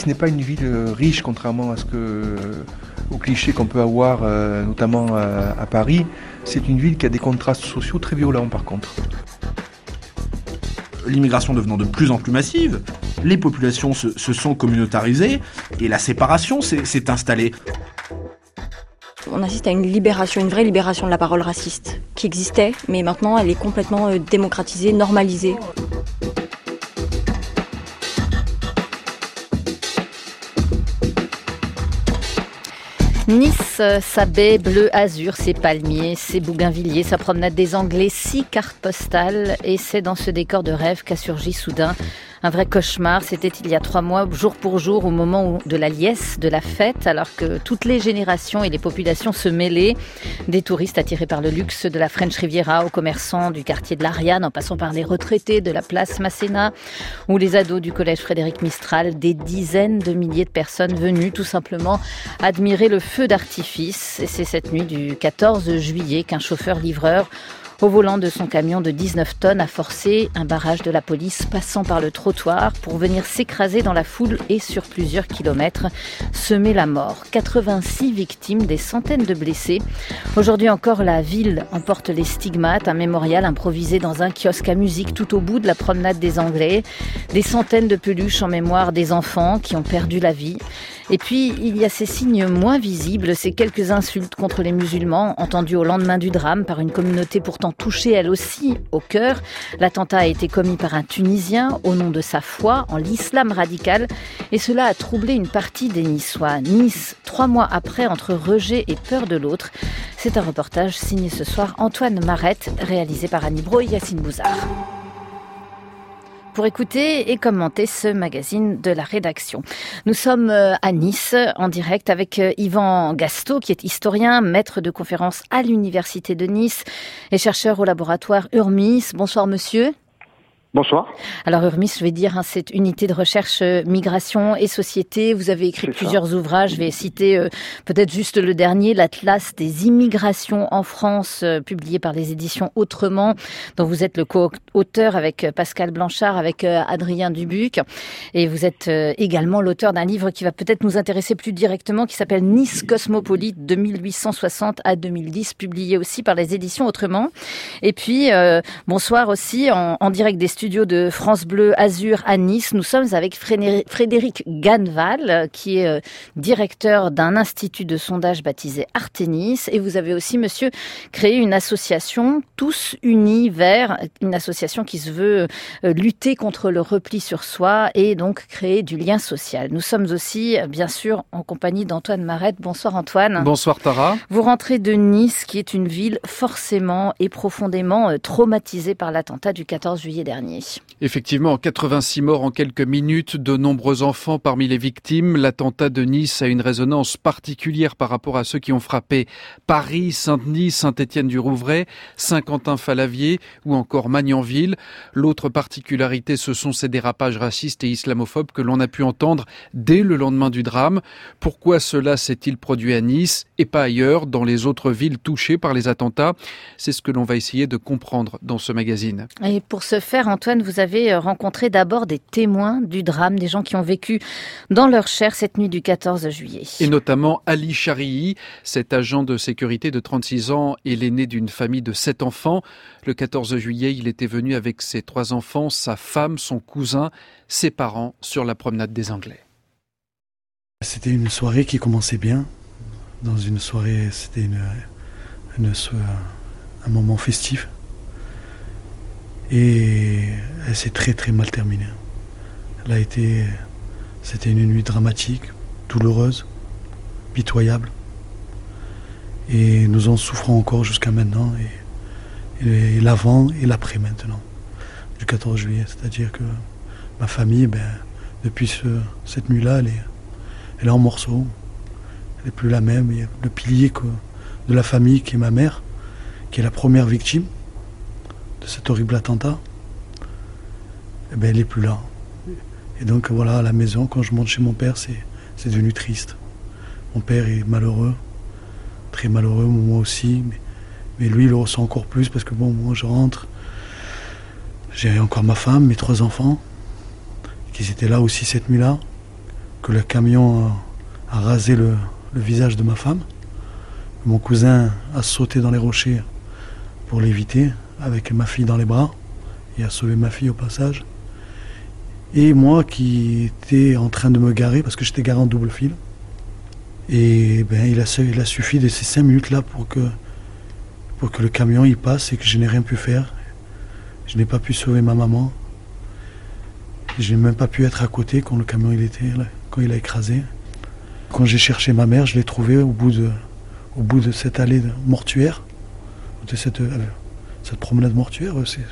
Nice n'est pas une ville riche, contrairement aux clichés qu'on peut avoir, notamment à Paris. C'est une ville qui a des contrastes sociaux très violents, par contre. L'immigration devenant de plus en plus massive, les populations se sont communautarisées et la séparation s'est installée. On assiste à une libération, une vraie libération de la parole raciste qui existait, mais maintenant elle est complètement démocratisée, normalisée. Nice, sa baie bleu azur, ses palmiers, ses bougainvilliers, sa promenade des Anglais, 6 cartes postales. Et c'est dans ce décor de rêve qu'a surgi soudain un vrai cauchemar. C'était il y a 3 mois, jour pour jour, au moment de la liesse, de la fête, alors que toutes les générations et les populations se mêlaient. Des touristes attirés par le luxe de la French Riviera, aux commerçants du quartier de l'Ariane, en passant par les retraités de la place Masséna, ou les ados du collège Frédéric Mistral. Des dizaines de milliers de personnes venues tout simplement admirer le feu d'artifice. Et c'est cette nuit du 14 juillet qu'un chauffeur-livreur au volant de son camion de 19 tonnes a forcé un barrage de la police passant par le trottoir pour venir s'écraser dans la foule et sur plusieurs kilomètres semer la mort. 86 victimes, des centaines de blessés. Aujourd'hui encore, la ville en porte les stigmates. Un mémorial improvisé dans un kiosque à musique tout au bout de la promenade des Anglais. Des centaines de peluches en mémoire des enfants qui ont perdu la vie. Et puis, il y a ces signes moins visibles, ces quelques insultes contre les musulmans, entendues au lendemain du drame par une communauté pourtant touchée elle aussi au cœur. L'attentat a été commis par un Tunisien au nom de sa foi en l'islam radical. Et cela a troublé une partie des Niçois. Nice, 3 mois après, entre rejet et peur de l'autre. C'est un reportage signé ce soir Antoine Marette, réalisé par Annie Bro et Yacine Bouzard. Pour écouter et commenter ce magazine de la rédaction. Nous sommes à Nice, en direct avec Yvan Gastaud, qui est historien, maître de conférences à l'Université de Nice et chercheur au laboratoire Urmis. Bonsoir monsieur. Bonsoir. Alors Urmis, je vais dire, c'est unité de recherche migration et société. Vous avez écrit plusieurs ouvrages. Je vais citer peut-être juste le dernier, l'Atlas des immigrations en France, publié par les éditions Autrement, dont vous êtes le co-auteur avec Pascal Blanchard, avec Adrien Dubuc. Et vous êtes également l'auteur d'un livre qui va peut-être nous intéresser plus directement, qui s'appelle Nice cosmopolite de 1860 à 2010, publié aussi par les éditions Autrement. Et puis, bonsoir aussi, en direct des studios de France Bleu Azur à Nice. Nous sommes avec Frédéric Ganneval, qui est directeur d'un institut de sondage baptisé Arténis. Et vous avez aussi, monsieur, créé une association Tous Unis Vers, une association qui se veut lutter contre le repli sur soi et donc créer du lien social. Nous sommes aussi, bien sûr, en compagnie d'Antoine Marette. Bonsoir Antoine. Bonsoir Tara. Vous rentrez de Nice, qui est une ville forcément et profondément traumatisée par l'attentat du 14 juillet dernier. Effectivement, 86 morts en quelques minutes, de nombreux enfants parmi les victimes. L'attentat de Nice a une résonance particulière par rapport à ceux qui ont frappé Paris, Saint-Denis, Saint-Étienne-du-Rouvray, Saint-Quentin-Falavier ou encore Magnanville. L'autre particularité, ce sont ces dérapages racistes et islamophobes que l'on a pu entendre dès le lendemain du drame. Pourquoi cela s'est-il produit à Nice et pas ailleurs, dans les autres villes touchées par les attentats? C'est ce que l'on va essayer de comprendre dans ce magazine. Et pour ce faire, Antoine, vous avez rencontré d'abord des témoins du drame, des gens qui ont vécu dans leur chair cette nuit du 14 juillet. Et notamment Ali Charii, cet agent de sécurité de 36 ans et l'aîné d'une famille de 7 enfants. Le 14 juillet, il était venu avec ses 3 enfants, sa femme, son cousin, ses parents sur la promenade des Anglais. C'était une soirée qui commençait bien. Dans une soirée, c'était un moment festif. Et elle s'est très très mal terminée. C'était une nuit dramatique, douloureuse, pitoyable. Et nous en souffrons encore jusqu'à maintenant, et l'avant et l'après maintenant, du 14 juillet. C'est-à-dire que ma famille, depuis cette nuit-là, elle est en morceaux. Elle n'est plus la même. Il y a le pilier de la famille qui est ma mère, qui est la première victime de cet horrible attentat, elle n'est plus là. Et donc voilà, à la maison, quand je monte chez mon père, c'est devenu triste. Mon père est malheureux, très malheureux, moi aussi, mais lui il le ressent encore plus parce que moi je rentre, j'ai encore ma femme, mes 3 enfants, qui étaient là aussi cette nuit-là, que le camion a rasé le visage de ma femme. Mon cousin a sauté dans les rochers pour l'éviter, avec ma fille dans les bras, et a sauvé ma fille au passage. Et moi qui étais en train de me garer, parce que j'étais garé en double fil, et il a suffi de ces 5 minutes-là pour que le camion y passe et que je n'ai rien pu faire. Je n'ai pas pu sauver ma maman. Je n'ai même pas pu être à côté quand le camion quand il a écrasé. Quand j'ai cherché ma mère, je l'ai trouvée au bout de cette allée mortuaire, de cette promenade mortuaire.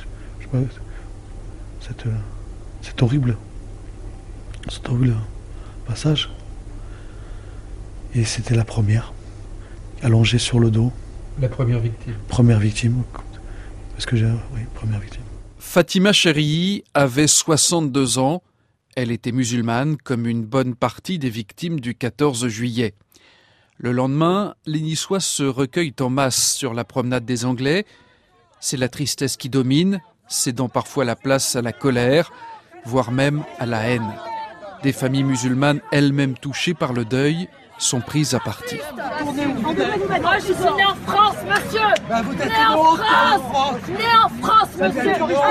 C'est horrible. C'est horrible passage. Et c'était la première, allongée sur le dos. La première victime. Première victime. Première victime. Fatima Cherrihi avait 62 ans. Elle était musulmane, comme une bonne partie des victimes du 14 juillet. Le lendemain, les Niçois se recueillent en masse sur la promenade des Anglais. C'est la tristesse qui domine, cédant parfois la place à la colère, voire même à la haine. Des familles musulmanes, elles-mêmes touchées par le deuil, sont prises à partie. Moi, je suis né en France, monsieur. Vous êtes né en France, monsieur.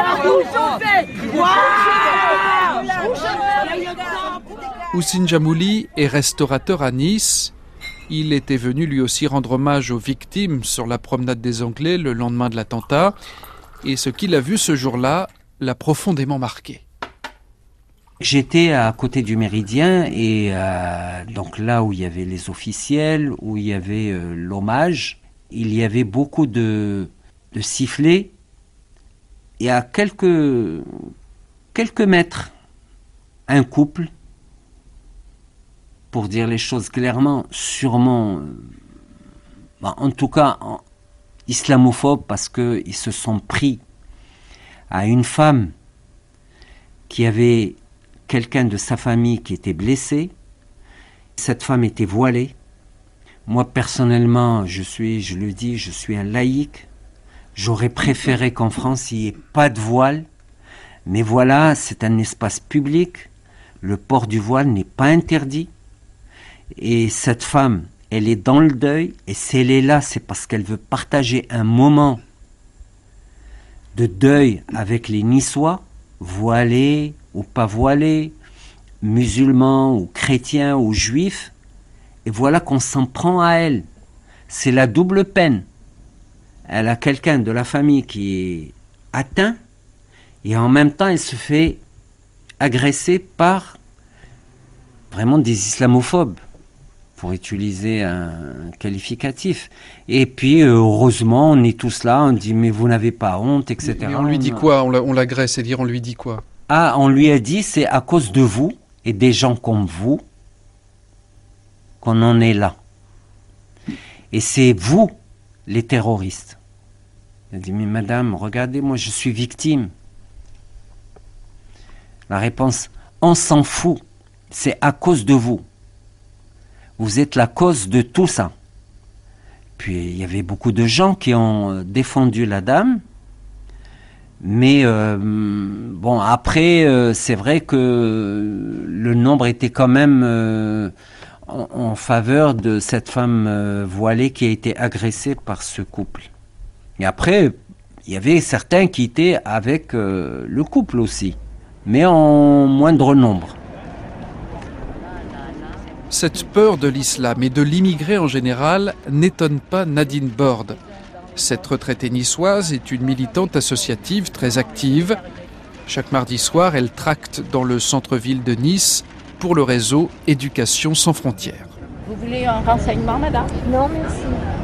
Houssine Jamouli est restaurateur à Nice. Il était venu lui aussi rendre hommage aux victimes sur la promenade des Anglais le lendemain de l'attentat. Et ce qu'il a vu ce jour-là l'a profondément marqué. J'étais à côté du Méridien et donc là où il y avait les officiels, où il y avait l'hommage, il y avait beaucoup de sifflets. Et à quelques mètres, un couple, pour dire les choses clairement, sûrement, en tout cas islamophobe, parce qu'ils se sont pris à une femme qui avait quelqu'un de sa famille qui était blessé. Cette femme était voilée. Moi, personnellement, je le dis, je suis un laïc. J'aurais préféré qu'en France, il n'y ait pas de voile. Mais voilà, c'est un espace public. Le port du voile n'est pas interdit. Et cette femme, elle est dans le deuil. Et si elle est là, c'est parce qu'elle veut partager un moment de deuil avec les Niçois, voilés ou pas voilés, musulmans ou chrétiens ou juifs, et voilà qu'on s'en prend à elle. C'est la double peine. Elle a quelqu'un de la famille qui est atteint, et en même temps elle se fait agresser par vraiment des islamophobes, pour utiliser un qualificatif. Et puis heureusement on est tous là, on dit mais vous n'avez pas honte, etc. Et on lui dit quoi? On l'agresse, c'est-à-dire on lui dit quoi? Ah, on lui a dit, c'est à cause de vous et des gens comme vous qu'on en est là. Et c'est vous, les terroristes. Il a dit, mais madame, regardez, moi je suis victime. La réponse, on s'en fout, c'est à cause de vous. Vous êtes la cause de tout ça. Puis il y avait beaucoup de gens qui ont défendu la dame. Mais bon, après, c'est vrai que le nombre était quand même en faveur de cette femme voilée qui a été agressée par ce couple. Et après, il y avait certains qui étaient avec le couple aussi, mais en moindre nombre. Cette peur de l'islam et de l'immigré en général n'étonne pas Nadine Borde. Cette retraitée niçoise est une militante associative très active. Chaque mardi soir, elle tracte dans le centre-ville de Nice pour le réseau Éducation sans frontières. Vous voulez un renseignement, madame? Non, merci.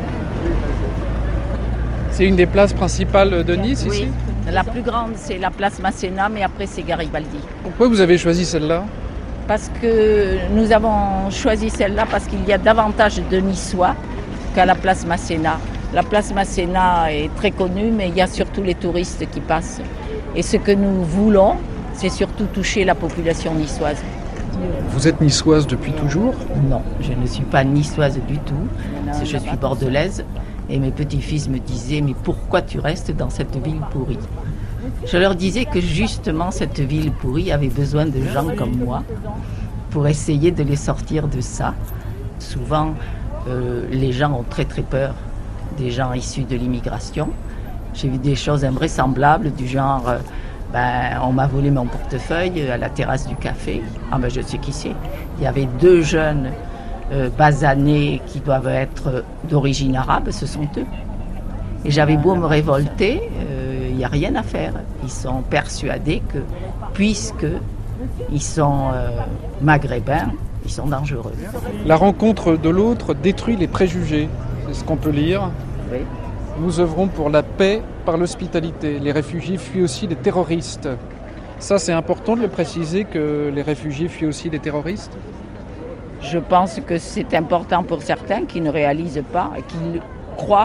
C'est une des places principales de Nice, oui. Ici? La plus grande, c'est la place Masséna, mais après, c'est Garibaldi. Pourquoi vous avez choisi celle-là? Parce que nous avons choisi celle-là parce qu'il y a davantage de Niçois qu'à la place Masséna. La place Masséna est très connue, mais il y a surtout les touristes qui passent. Et ce que nous voulons, c'est surtout toucher la population niçoise. Vous êtes niçoise depuis toujours? Non, je ne suis pas niçoise du tout. Je suis bordelaise. Et mes petits-fils me disaient, mais pourquoi tu restes dans cette ville pourrie? Je leur disais que justement cette ville pourrie avait besoin de gens comme moi pour essayer de les sortir de ça. Souvent, les gens ont très très peur des gens issus de l'immigration. J'ai vu des choses invraisemblables du genre, on m'a volé mon portefeuille à la terrasse du café. Ah ben je sais qui c'est. Il y avait 2 jeunes basanés qui doivent être d'origine arabe, ce sont eux. Et j'avais beau me révolter, il n'y a rien à faire. Ils sont persuadés que, puisqu'ils sont maghrébins, ils sont dangereux. La rencontre de l'autre détruit les préjugés, c'est ce qu'on peut lire. Oui. Nous œuvrons pour la paix par l'hospitalité. Les réfugiés fuient aussi les terroristes. Ça, c'est important de le préciser, que les réfugiés fuient aussi les terroristes. Je pense que c'est important pour certains qui ne réalisent pas et qui croient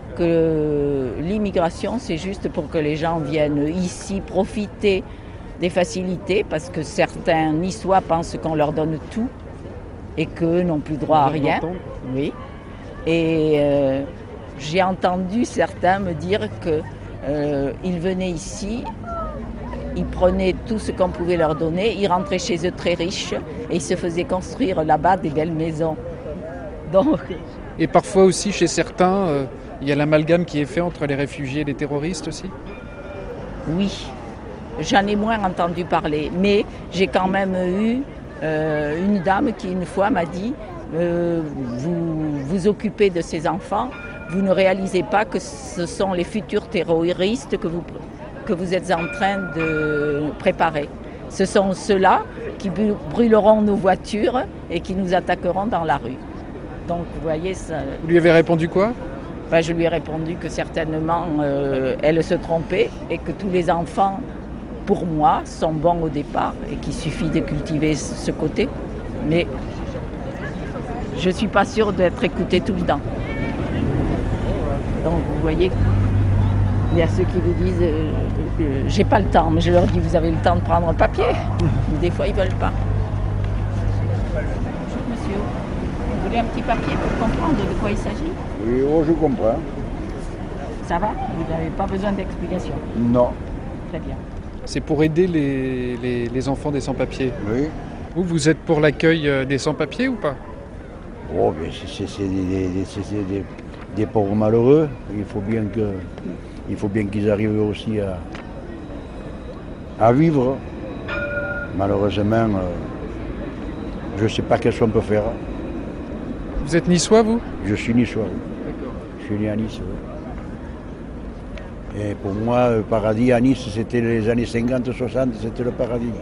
que l'immigration, c'est juste pour que les gens viennent ici profiter des facilités, parce que certains Niçois pensent qu'on leur donne tout et qu'eux n'ont plus droit à rien. Oui. Et j'ai entendu certains me dire qu'ils venaient ici, ils prenaient tout ce qu'on pouvait leur donner, ils rentraient chez eux très riches et ils se faisaient construire là-bas des belles maisons. Donc... Et parfois aussi chez certains, il y a l'amalgame qui est fait entre les réfugiés et les terroristes aussi ? Oui, j'en ai moins entendu parler, mais j'ai quand même eu une dame qui une fois m'a dit vous vous occupez de ces enfants, vous ne réalisez pas que ce sont les futurs terroristes que vous êtes en train de préparer. Ce sont ceux-là qui brûleront nos voitures et qui nous attaqueront dans la rue. Donc vous voyez ça. Vous lui avez répondu quoi ? Je lui ai répondu que certainement elle se trompait et que tous les enfants, pour moi, sont bons au départ et qu'il suffit de cultiver ce côté. Mais je ne suis pas sûre d'être écoutée tout le temps. Donc vous voyez, il y a ceux qui vous disent j'ai pas le temps, mais je leur dis vous avez le temps de prendre un papier. Des fois ils veulent pas. Bonjour monsieur, vous voulez un petit papier pour comprendre de quoi il s'agit ? Oui, je comprends. Ça va ? Vous n'avez pas besoin d'explication ? Non. Très bien. C'est pour aider les enfants des sans-papiers. Oui. Vous êtes pour l'accueil des sans-papiers ou pas ? Oh, mais c'est des pauvres malheureux. Il faut bien qu'ils arrivent aussi à vivre. Malheureusement, je ne sais pas qu'est-ce qu'on peut faire. Vous êtes niçois, vous ? Je suis niçois, oui. D'accord. Je suis né à Nice, oui. Et pour moi, le paradis à Nice, c'était les années 50-60, c'était le paradis.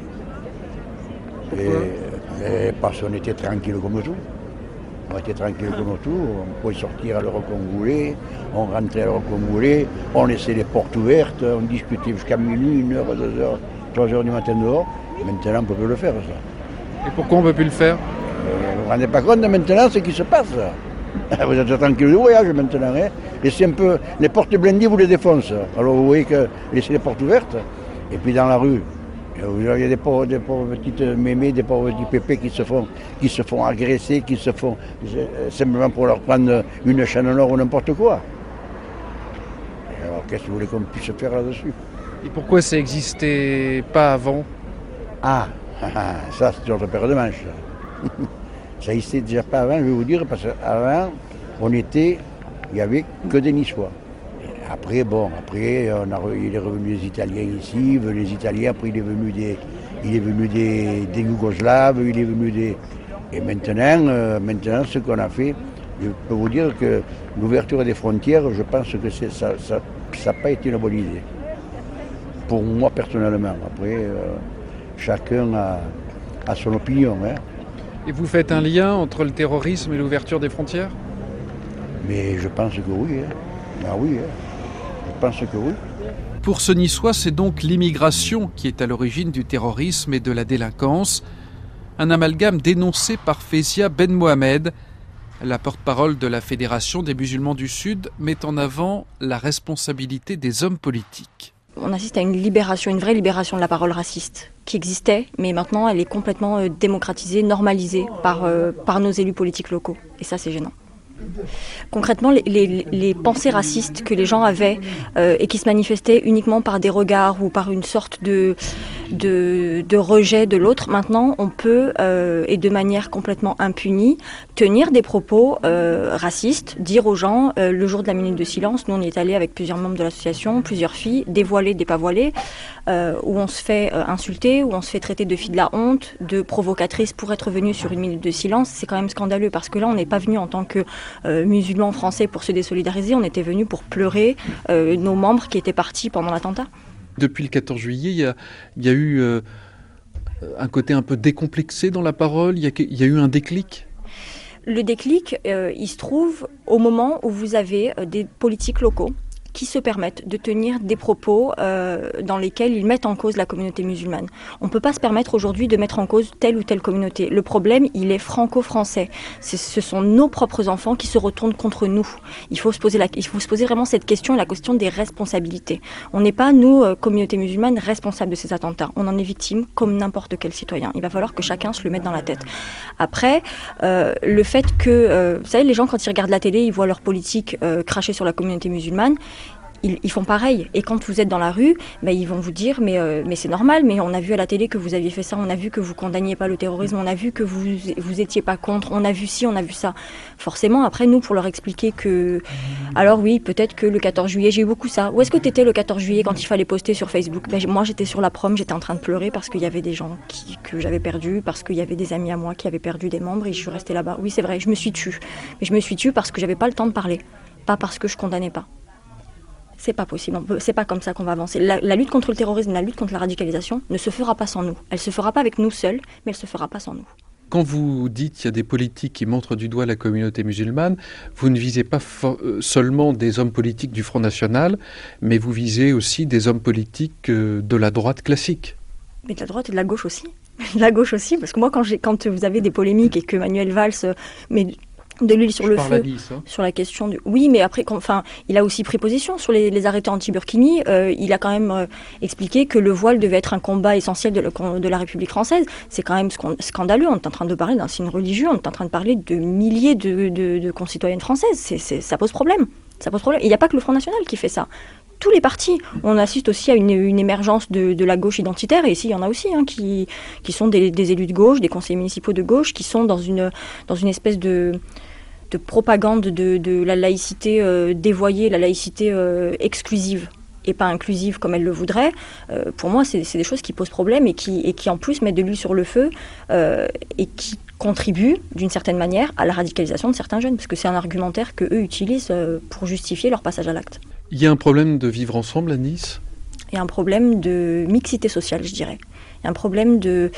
Et parce qu'on était tranquille comme tout. On était tranquille comme tout, on pouvait sortir à l'heure qu'on voulait, on rentrait à l'heure qu'on voulait, on laissait les portes ouvertes, on discutait jusqu'à minuit, 1 heure, 2 heures, 3 heures du matin dehors. Maintenant, on ne peut plus le faire, ça. Et pourquoi on ne peut plus le faire ? Vous ne vous rendez pas compte maintenant ce qui se passe. Vous êtes tranquille de voyage maintenant, hein. Et c'est un peu, les portes blindées vous les défoncent. Alors vous voyez que laissez les portes ouvertes, et puis dans la rue, il y a des pauvres petites mémés, des pauvres petits pépés qui se font agresser, qui se font simplement pour leur prendre une chaîne en or ou n'importe quoi. Alors qu'est-ce que vous voulez qu'on puisse faire là-dessus ? Et pourquoi ça n'existait pas avant ? Ça c'est une autre paire de manches. Ça n'existait déjà pas avant, je vais vous dire, parce qu'avant, il n'y avait que des Niçois. Après, il est revenu des Italiens ici, les Italiens, après il est venu des Yougoslaves, il est venu des... Et maintenant, ce qu'on a fait, je peux vous dire que l'ouverture des frontières, je pense que ça n'a pas été une bonne idée. Pour moi, personnellement. Après, chacun a son opinion. Hein. Et vous faites un lien entre le terrorisme et l'ouverture des frontières ? Mais je pense que oui. Hein. Ah oui, hein. Je pense que oui. Pour ce Niçois, c'est donc l'immigration qui est à l'origine du terrorisme et de la délinquance. Un amalgame dénoncé par Fézia Ben Mohamed. La porte-parole de la Fédération des musulmans du Sud met en avant la responsabilité des hommes politiques. On assiste à une vraie libération de la parole raciste qui existait, mais maintenant elle est complètement démocratisée, normalisée par nos élus politiques locaux. Et ça, c'est gênant. Concrètement, les pensées racistes que les gens avaient et qui se manifestaient uniquement par des regards ou par une sorte de rejet de l'autre, maintenant on peut, et de manière complètement impunie, tenir des propos racistes, dire aux gens, le jour de la minute de silence, nous on est allés avec plusieurs membres de l'association, plusieurs filles, des voilées, des pas voilées, où on se fait insulter, où on se fait traiter de filles de la honte, de provocatrices pour être venus sur une minute de silence. C'est quand même scandaleux parce que là on n'est pas venu en tant que musulmans français pour se désolidariser, on était venus pour pleurer nos membres qui étaient partis pendant l'attentat. Depuis le 14 juillet, il y a eu un côté un peu décomplexé dans la parole, il y a eu un déclic. Le déclic, il se trouve au moment où vous avez des politiques locaux qui se permettent de tenir des propos dans lesquels ils mettent en cause la communauté musulmane. On ne peut pas se permettre aujourd'hui de mettre en cause telle ou telle communauté. Le problème, il est franco-français. Ce sont nos propres enfants qui se retournent contre nous. Il faut se poser vraiment cette question, la question des responsabilités. On n'est pas, nous, communauté musulmane, responsables de ces attentats. On en est victime comme n'importe quel citoyen. Il va falloir que chacun se le mette dans la tête. Après, le fait que, vous savez, les gens, quand ils regardent la télé, ils voient leur politique cracher sur la communauté musulmane. Ils font pareil. Et quand vous êtes dans la rue, ils vont vous dire mais c'est normal, mais on a vu à la télé que vous aviez fait ça, on a vu que vous condamniez pas le terrorisme, on a vu que vous étiez pas contre, on a vu ci, on a vu ça. Forcément, après, nous, pour leur expliquer que... Alors oui, peut-être que le 14 juillet, j'ai eu beaucoup ça. Où est-ce que tu étais le 14 juillet quand il fallait poster sur Facebook ? Moi, j'étais sur la prom, j'étais en train de pleurer parce qu'il y avait des gens que j'avais perdus, parce qu'il y avait des amis à moi qui avaient perdu des membres et je suis restée là-bas. Oui, c'est vrai, je me suis tue. Mais je me suis tue parce que j'avais pas le temps de parler, pas parce que je condamnais pas. C'est pas possible, c'est pas comme ça qu'on va avancer. La lutte contre le terrorisme, la lutte contre la radicalisation ne se fera pas sans nous. Elle se fera pas avec nous seuls, mais elle se fera pas sans nous. Quand vous dites qu'il y a des politiques qui montrent du doigt la communauté musulmane, vous ne visez pas seulement des hommes politiques du Front National, mais vous visez aussi des hommes politiques de la droite classique. Mais de la droite et de la gauche aussi. De la gauche aussi, parce que moi, quand vous avez des polémiques et que Manuel Valls met de l'huile sur le feu, sur la question du... Oui, mais après, il a aussi pris position sur les arrêtés anti-Burkini. Il a quand même expliqué que le voile devait être un combat essentiel de la République française. C'est quand même scandaleux. On est en train de parler d'un signe religieux, on est en train de parler de milliers de concitoyennes françaises. Ça pose problème. Ça pose problème. Et il n'y a pas que le Front National qui fait ça. Tous les partis. On assiste aussi à une émergence de la gauche identitaire, et ici il y en a aussi qui sont des élus de gauche, des conseillers municipaux de gauche, qui sont dans une espèce de propagande de la laïcité dévoyée, la laïcité exclusive et pas inclusive comme elle le voudrait. Pour moi, c'est des choses qui posent problème et qui en plus mettent de l'huile sur le feu et qui contribuent d'une certaine manière à la radicalisation de certains jeunes, parce que c'est un argumentaire qu'eux utilisent pour justifier leur passage à l'acte. Il y a un problème de vivre ensemble à Nice ? Il y a un problème de mixité sociale, je dirais. Il y a un problème il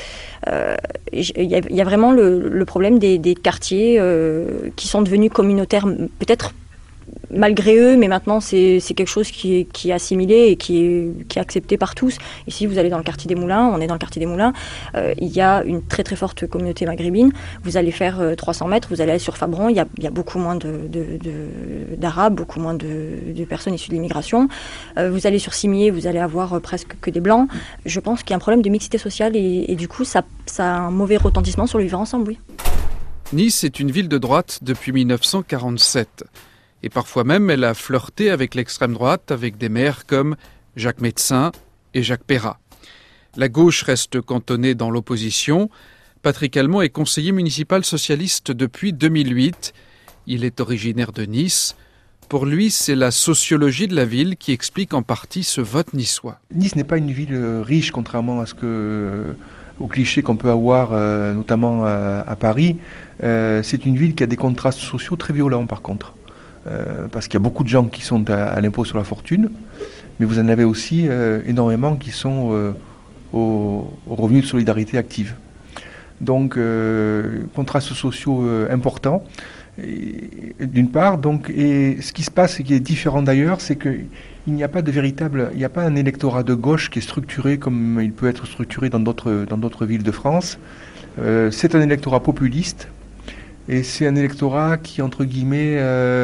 y a vraiment le problème des quartiers qui sont devenus communautaires, peut-être malgré eux, mais maintenant c'est quelque chose qui est assimilé et qui est accepté par tous. Ici, vous allez dans le quartier des Moulins, on est dans le quartier des Moulins, il y a une très très forte communauté maghrébine. Vous allez faire 300 mètres, vous allez aller sur Fabron, il y a beaucoup moins d'Arabes, beaucoup moins de personnes issues de l'immigration. Vous allez sur Cimier, vous allez avoir presque que des Blancs. Je pense qu'il y a un problème de mixité sociale et du coup, ça a un mauvais retentissement sur le vivre ensemble, oui. Nice est une ville de droite depuis 1947. Et parfois même, elle a flirté avec l'extrême droite, avec des maires comme Jacques Médecin et Jacques Perrat. La gauche reste cantonnée dans l'opposition. Patrick Allemand est conseiller municipal socialiste depuis 2008. Il est originaire de Nice. Pour lui, c'est la sociologie de la ville qui explique en partie ce vote niçois. Nice n'est pas une ville riche, contrairement aux clichés qu'on peut avoir, notamment à Paris. C'est une ville qui a des contrastes sociaux très violents, par contre. Parce qu'il y a beaucoup de gens qui sont à l'impôt sur la fortune, mais vous en avez aussi énormément qui sont au revenu de solidarité active. Donc, contrastes sociaux importants, d'une part. Et ce qui se passe, et qui est différent d'ailleurs, c'est qu'il n'y a pas il n'y a pas un électorat de gauche qui est structuré comme il peut être structuré dans d'autres villes de France. C'est un électorat populiste, et c'est un électorat qui, entre guillemets,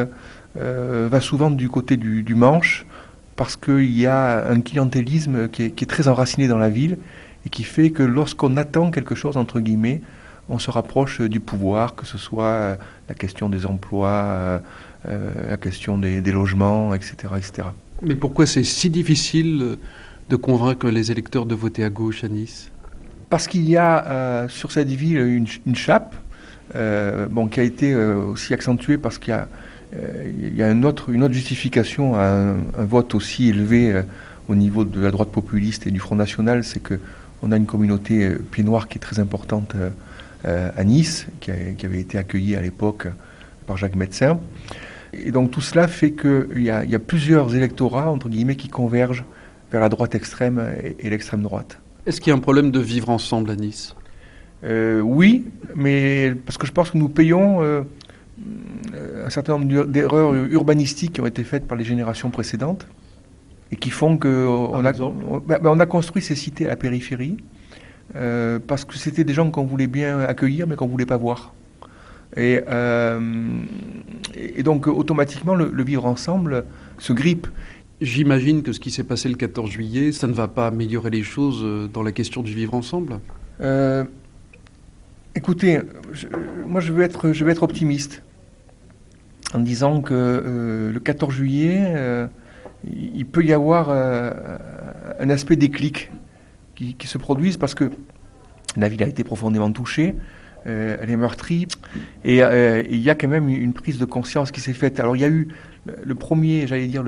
va souvent du côté du manche, parce qu'il y a un clientélisme qui est très enraciné dans la ville et qui fait que lorsqu'on attend quelque chose, entre guillemets, on se rapproche du pouvoir, que ce soit la question des emplois, la question des logements, etc., etc. Mais pourquoi c'est si difficile de convaincre les électeurs de voter à gauche à Nice ? Parce qu'il y a sur cette ville une chape qui a été aussi accentuée parce qu'il y a une autre justification à un vote aussi élevé au niveau de la droite populiste et du Front National, c'est qu'on a une communauté pied noir qui est très importante à Nice, qui avait été accueillie à l'époque par Jacques Médecin. Et donc tout cela fait qu'il y a plusieurs électorats, entre guillemets, qui convergent vers la droite extrême et l'extrême droite. Est-ce qu'il y a un problème de vivre ensemble à Nice ? Oui, mais parce que je pense que nous payons un certain nombre d'erreurs urbanistiques qui ont été faites par les générations précédentes et qui font qu'on a construit ces cités à la périphérie parce que c'était des gens qu'on voulait bien accueillir mais qu'on ne voulait pas voir. Et donc automatiquement le vivre ensemble se grippe. J'imagine que ce qui s'est passé le 14 juillet, ça ne va pas améliorer les choses dans la question du vivre ensemble. Écoutez, moi je veux être optimiste en disant que le 14 juillet, il peut y avoir un aspect déclic qui se produise parce que la ville a été profondément touchée, elle est meurtrie, et il y a quand même une prise de conscience qui s'est faite. Alors il y a eu le premier, j'allais dire,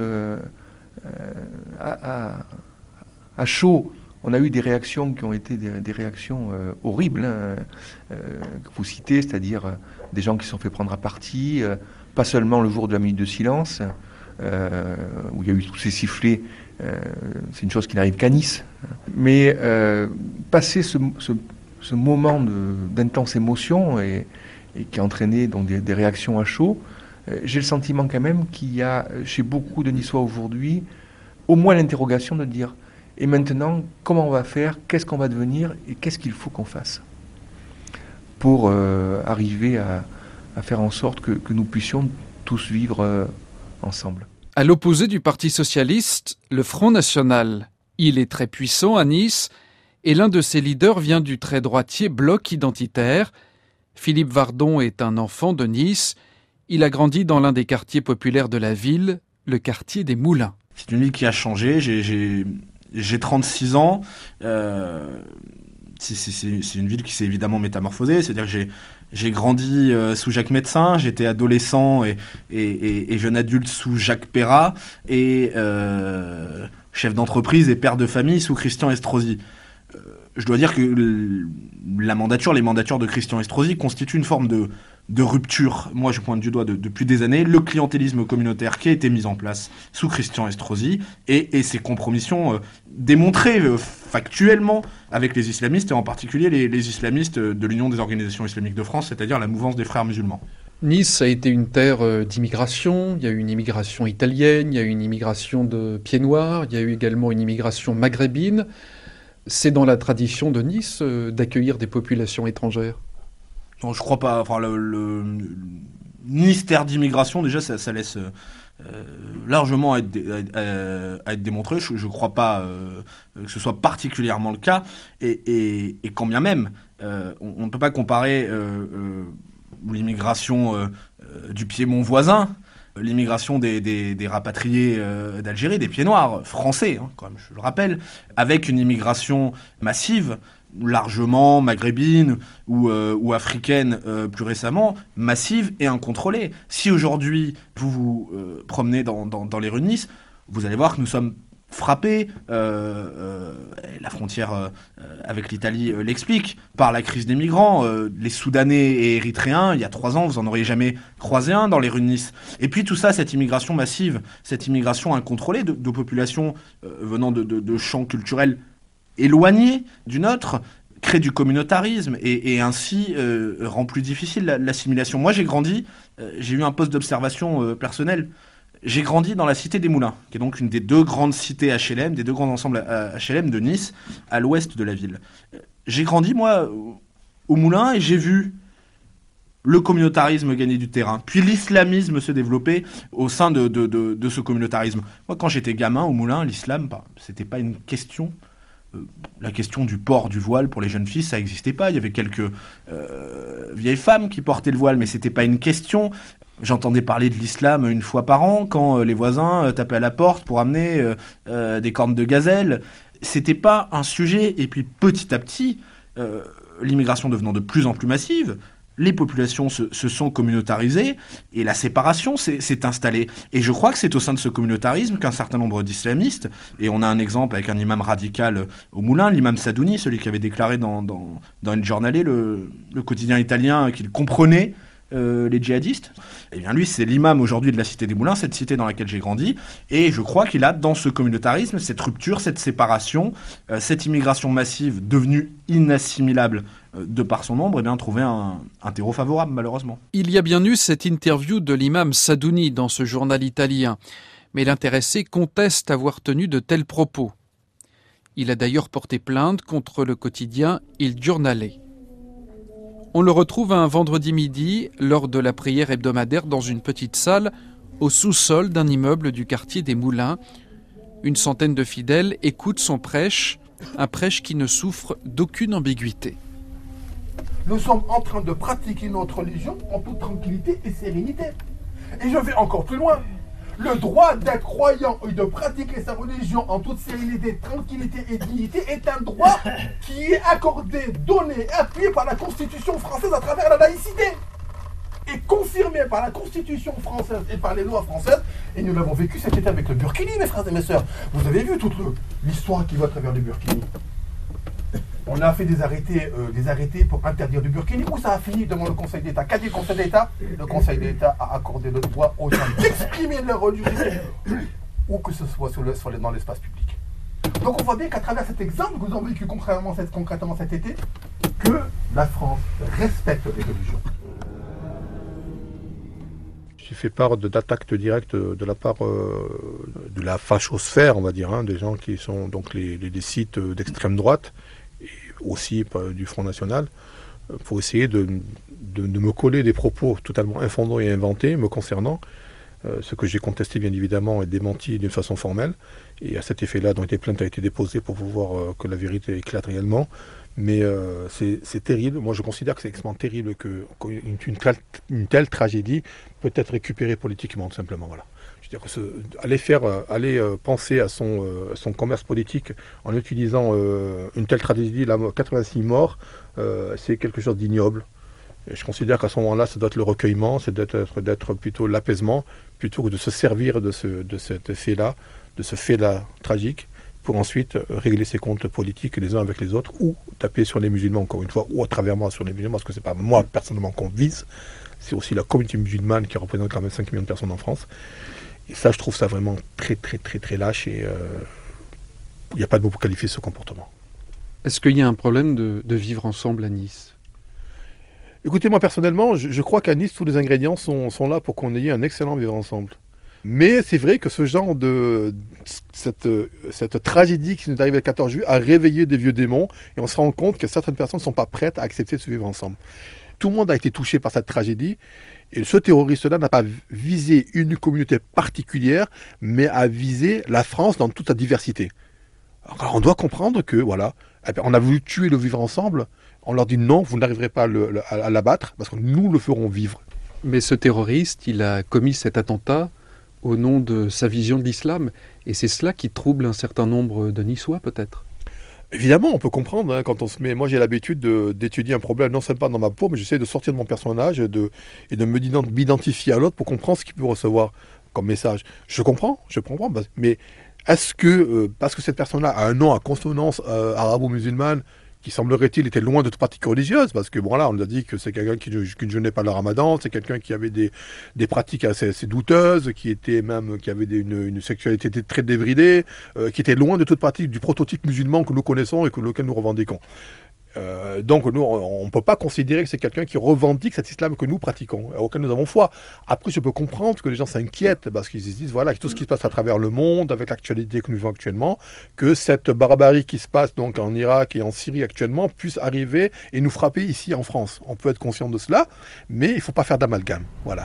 à chaud, on a eu des réactions qui ont été des réactions horribles, que vous citez, c'est-à-dire des gens qui se sont fait prendre à partie, pas seulement le jour de la minute de silence, où il y a eu tous ces sifflets, c'est une chose qui n'arrive qu'à Nice. Mais passer ce moment d'intense émotion et qui a entraîné donc des réactions à chaud, j'ai le sentiment quand même qu'il y a chez beaucoup de Niçois aujourd'hui au moins l'interrogation de dire et maintenant comment on va faire, qu'est-ce qu'on va devenir et qu'est-ce qu'il faut qu'on fasse pour arriver à faire en sorte que nous puissions tous vivre ensemble. À l'opposé du Parti socialiste, le Front National, il est très puissant à Nice et l'un de ses leaders vient du très droitier Bloc identitaire. Philippe Vardon est un enfant de Nice. Il a grandi dans l'un des quartiers populaires de la ville, le quartier des Moulins. C'est une ville qui a changé, j'ai 36 ans, c'est une ville qui s'est évidemment métamorphosée, c'est-à-dire que j'ai grandi sous Jacques Médecin, j'étais adolescent et jeune adulte sous Jacques Perrat, et chef d'entreprise et père de famille sous Christian Estrosi. Je dois dire que les mandatures de Christian Estrosi constituent une forme de rupture. Moi, je pointe du doigt depuis des années le clientélisme communautaire qui a été mis en place sous Christian Estrosi et ses compromissions démontrées factuellement avec les islamistes et en particulier les islamistes de l'Union des organisations islamiques de France, c'est-à-dire la mouvance des frères musulmans. Nice a été une terre d'immigration. Il y a eu une immigration italienne, il y a eu une immigration de pieds noirs, il y a eu également une immigration maghrébine. C'est dans la tradition de Nice d'accueillir des populations étrangères. Non, je crois pas. Enfin, le ministère d'immigration, déjà, ça laisse largement à être démontré. Je crois pas que ce soit particulièrement le cas. Et quand bien même, on ne peut pas comparer l'immigration du Piémont voisin, l'immigration des rapatriés d'Algérie, des pieds noirs français, quand même, je le rappelle, avec une immigration massive, largement maghrébine ou africaine plus récemment, massive et incontrôlée. Si aujourd'hui vous vous promenez dans les rues de Nice, vous allez voir que nous sommes frappés, la frontière avec l'Italie l'explique, par la crise des migrants. Les Soudanais et Érythréens, il y a 3 ans, vous n'en auriez jamais croisé un dans les rues de Nice. Et puis tout ça, cette immigration massive, cette immigration incontrôlée de populations venant de champs culturels éloignés du nôtre, crée du communautarisme et ainsi rend plus difficile l'assimilation. Moi, j'ai grandi, j'ai eu un poste d'observation personnel. J'ai grandi dans la cité des Moulins, qui est donc une des 2 grandes cités HLM, des 2 grands ensembles HLM de Nice, à l'ouest de la ville. J'ai grandi, moi, aux Moulins, et j'ai vu le communautarisme gagner du terrain, puis l'islamisme se développer au sein de ce communautarisme. Moi, quand j'étais gamin aux Moulins, l'islam, c'était pas une question La question du port du voile pour les jeunes filles, ça n'existait pas. Il y avait quelques vieilles femmes qui portaient le voile, mais c'était pas une question. J'entendais parler de l'islam une fois par an quand les voisins tapaient à la porte pour amener des cornes de gazelle. C'était pas un sujet. Et puis petit à petit, l'immigration devenant de plus en plus massive, les populations se sont communautarisées et la séparation s'est installée. Et je crois que c'est au sein de ce communautarisme qu'un certain nombre d'islamistes, et on a un exemple avec un imam radical au Moulin, l'imam Sadouni, celui qui avait déclaré dans une journalée, le quotidien italien, qu'il comprenait les djihadistes. Et bien lui, c'est l'imam aujourd'hui de la cité des Moulins, cette cité dans laquelle j'ai grandi, et je crois qu'il a dans ce communautarisme, cette rupture, cette séparation, cette immigration massive devenue inassimilable de par son nombre, et bien trouvé un terreau favorable malheureusement. Il y a bien eu cette interview de l'imam Sadouni dans ce journal italien, mais l'intéressé conteste avoir tenu de tels propos. Il a d'ailleurs porté plainte contre le quotidien Il Giornale. On le retrouve un vendredi midi, lors de la prière hebdomadaire, dans une petite salle au sous-sol d'un immeuble du quartier des Moulins. Une centaine de fidèles écoutent son prêche, un prêche qui ne souffre d'aucune ambiguïté. Nous sommes en train de pratiquer notre religion en toute tranquillité et sérénité. Et je vais encore plus loin. Le droit d'être croyant et de pratiquer sa religion en toute sérénité, tranquillité et dignité est un droit qui est accordé, donné, appuyé par la Constitution française à travers la laïcité. Et confirmé par la Constitution française et par les lois françaises. Et nous l'avons vécu cet été avec le burkini, mes frères et mes sœurs. Vous avez vu toute l'histoire qui va à travers le burkini. On a fait des arrêtés pour interdire du burkini. Où ça a fini devant le Conseil d'État? Qu'a dit le Conseil d'État? Le Conseil d'État a accordé le droit aux gens d'exprimer leur religion, ou que ce soit dans l'espace public. Donc on voit bien qu'à travers cet exemple que nous avons vécu concrètement cet été, que la France respecte les religions. J'ai fait part d'attaques directes de la part de la fachosphère, on va dire, des gens qui sont donc les sites d'extrême droite, et aussi du Front National, pour essayer de me coller des propos totalement infondés et inventés me concernant, ce que j'ai contesté bien évidemment et démenti d'une façon formelle. Et à cet effet-là, donc des plaintes ont été déposées pour pouvoir que la vérité éclate réellement. Mais c'est terrible. Moi, je considère que c'est extrêmement terrible qu'une telle tragédie peut être récupérée politiquement, tout simplement. Voilà. Je veux dire que aller penser à son commerce politique en utilisant une telle tragédie, 86 morts, c'est quelque chose d'ignoble. Et je considère qu'à ce moment-là, ça doit être le recueillement, c'est d'être plutôt l'apaisement, plutôt que de se servir de ce fait-là tragique, pour ensuite régler ses comptes politiques les uns avec les autres, ou taper sur les musulmans, encore une fois, ou à travers moi sur les musulmans, parce que c'est pas moi personnellement qu'on vise, c'est aussi la communauté musulmane qui représente quand même 5 millions de personnes en France. Et ça, je trouve ça vraiment très, très, très, très lâche, et il n'y a pas de mot pour qualifier ce comportement. Est-ce qu'il y a un problème de vivre ensemble à Nice ? Écoutez, moi personnellement, je crois qu'à Nice, tous les ingrédients sont là pour qu'on ait un excellent vivre ensemble. Mais c'est vrai que ce genre cette tragédie qui nous arrive le 14 juillet a réveillé des vieux démons, et on se rend compte que certaines personnes ne sont pas prêtes à accepter de se vivre ensemble. Tout le monde a été touché par cette tragédie, et ce terroriste-là n'a pas visé une communauté particulière, mais a visé la France dans toute sa diversité. Alors on doit comprendre que, voilà, on a voulu tuer le vivre ensemble, on leur dit non, vous n'arriverez pas à l'abattre, parce que nous le ferons vivre. Mais ce terroriste, il a commis cet attentat au nom de sa vision de l'islam, et c'est cela qui trouble un certain nombre de Niçois peut-être. Évidemment, on peut comprendre, quand on se met... Moi, j'ai l'habitude d'étudier un problème, non seulement dans ma peau, mais j'essaie de sortir de mon personnage et de m'identifier à l'autre pour comprendre ce qu'il peut recevoir comme message. Je comprends, mais est-ce que, parce que cette personne-là a un nom à consonance arabo-musulmane, qui semblerait-il était loin de toute pratique religieuse, parce que bon là on nous a dit que c'est quelqu'un qui ne jeûnait pas le ramadan, c'est quelqu'un qui avait des pratiques assez douteuses, qui avait une sexualité très débridée, qui était loin de toute pratique du prototype musulman que nous connaissons et lequel nous revendiquons. Donc nous, on ne peut pas considérer que c'est quelqu'un qui revendique cet islam que nous pratiquons, auquel nous avons foi. Après, je peux comprendre que les gens s'inquiètent parce qu'ils se disent, voilà, tout ce qui se passe à travers le monde, avec l'actualité que nous vivons actuellement, que cette barbarie qui se passe donc en Irak et en Syrie actuellement puisse arriver et nous frapper ici en France. On peut être conscient de cela, mais il ne faut pas faire d'amalgame. Voilà.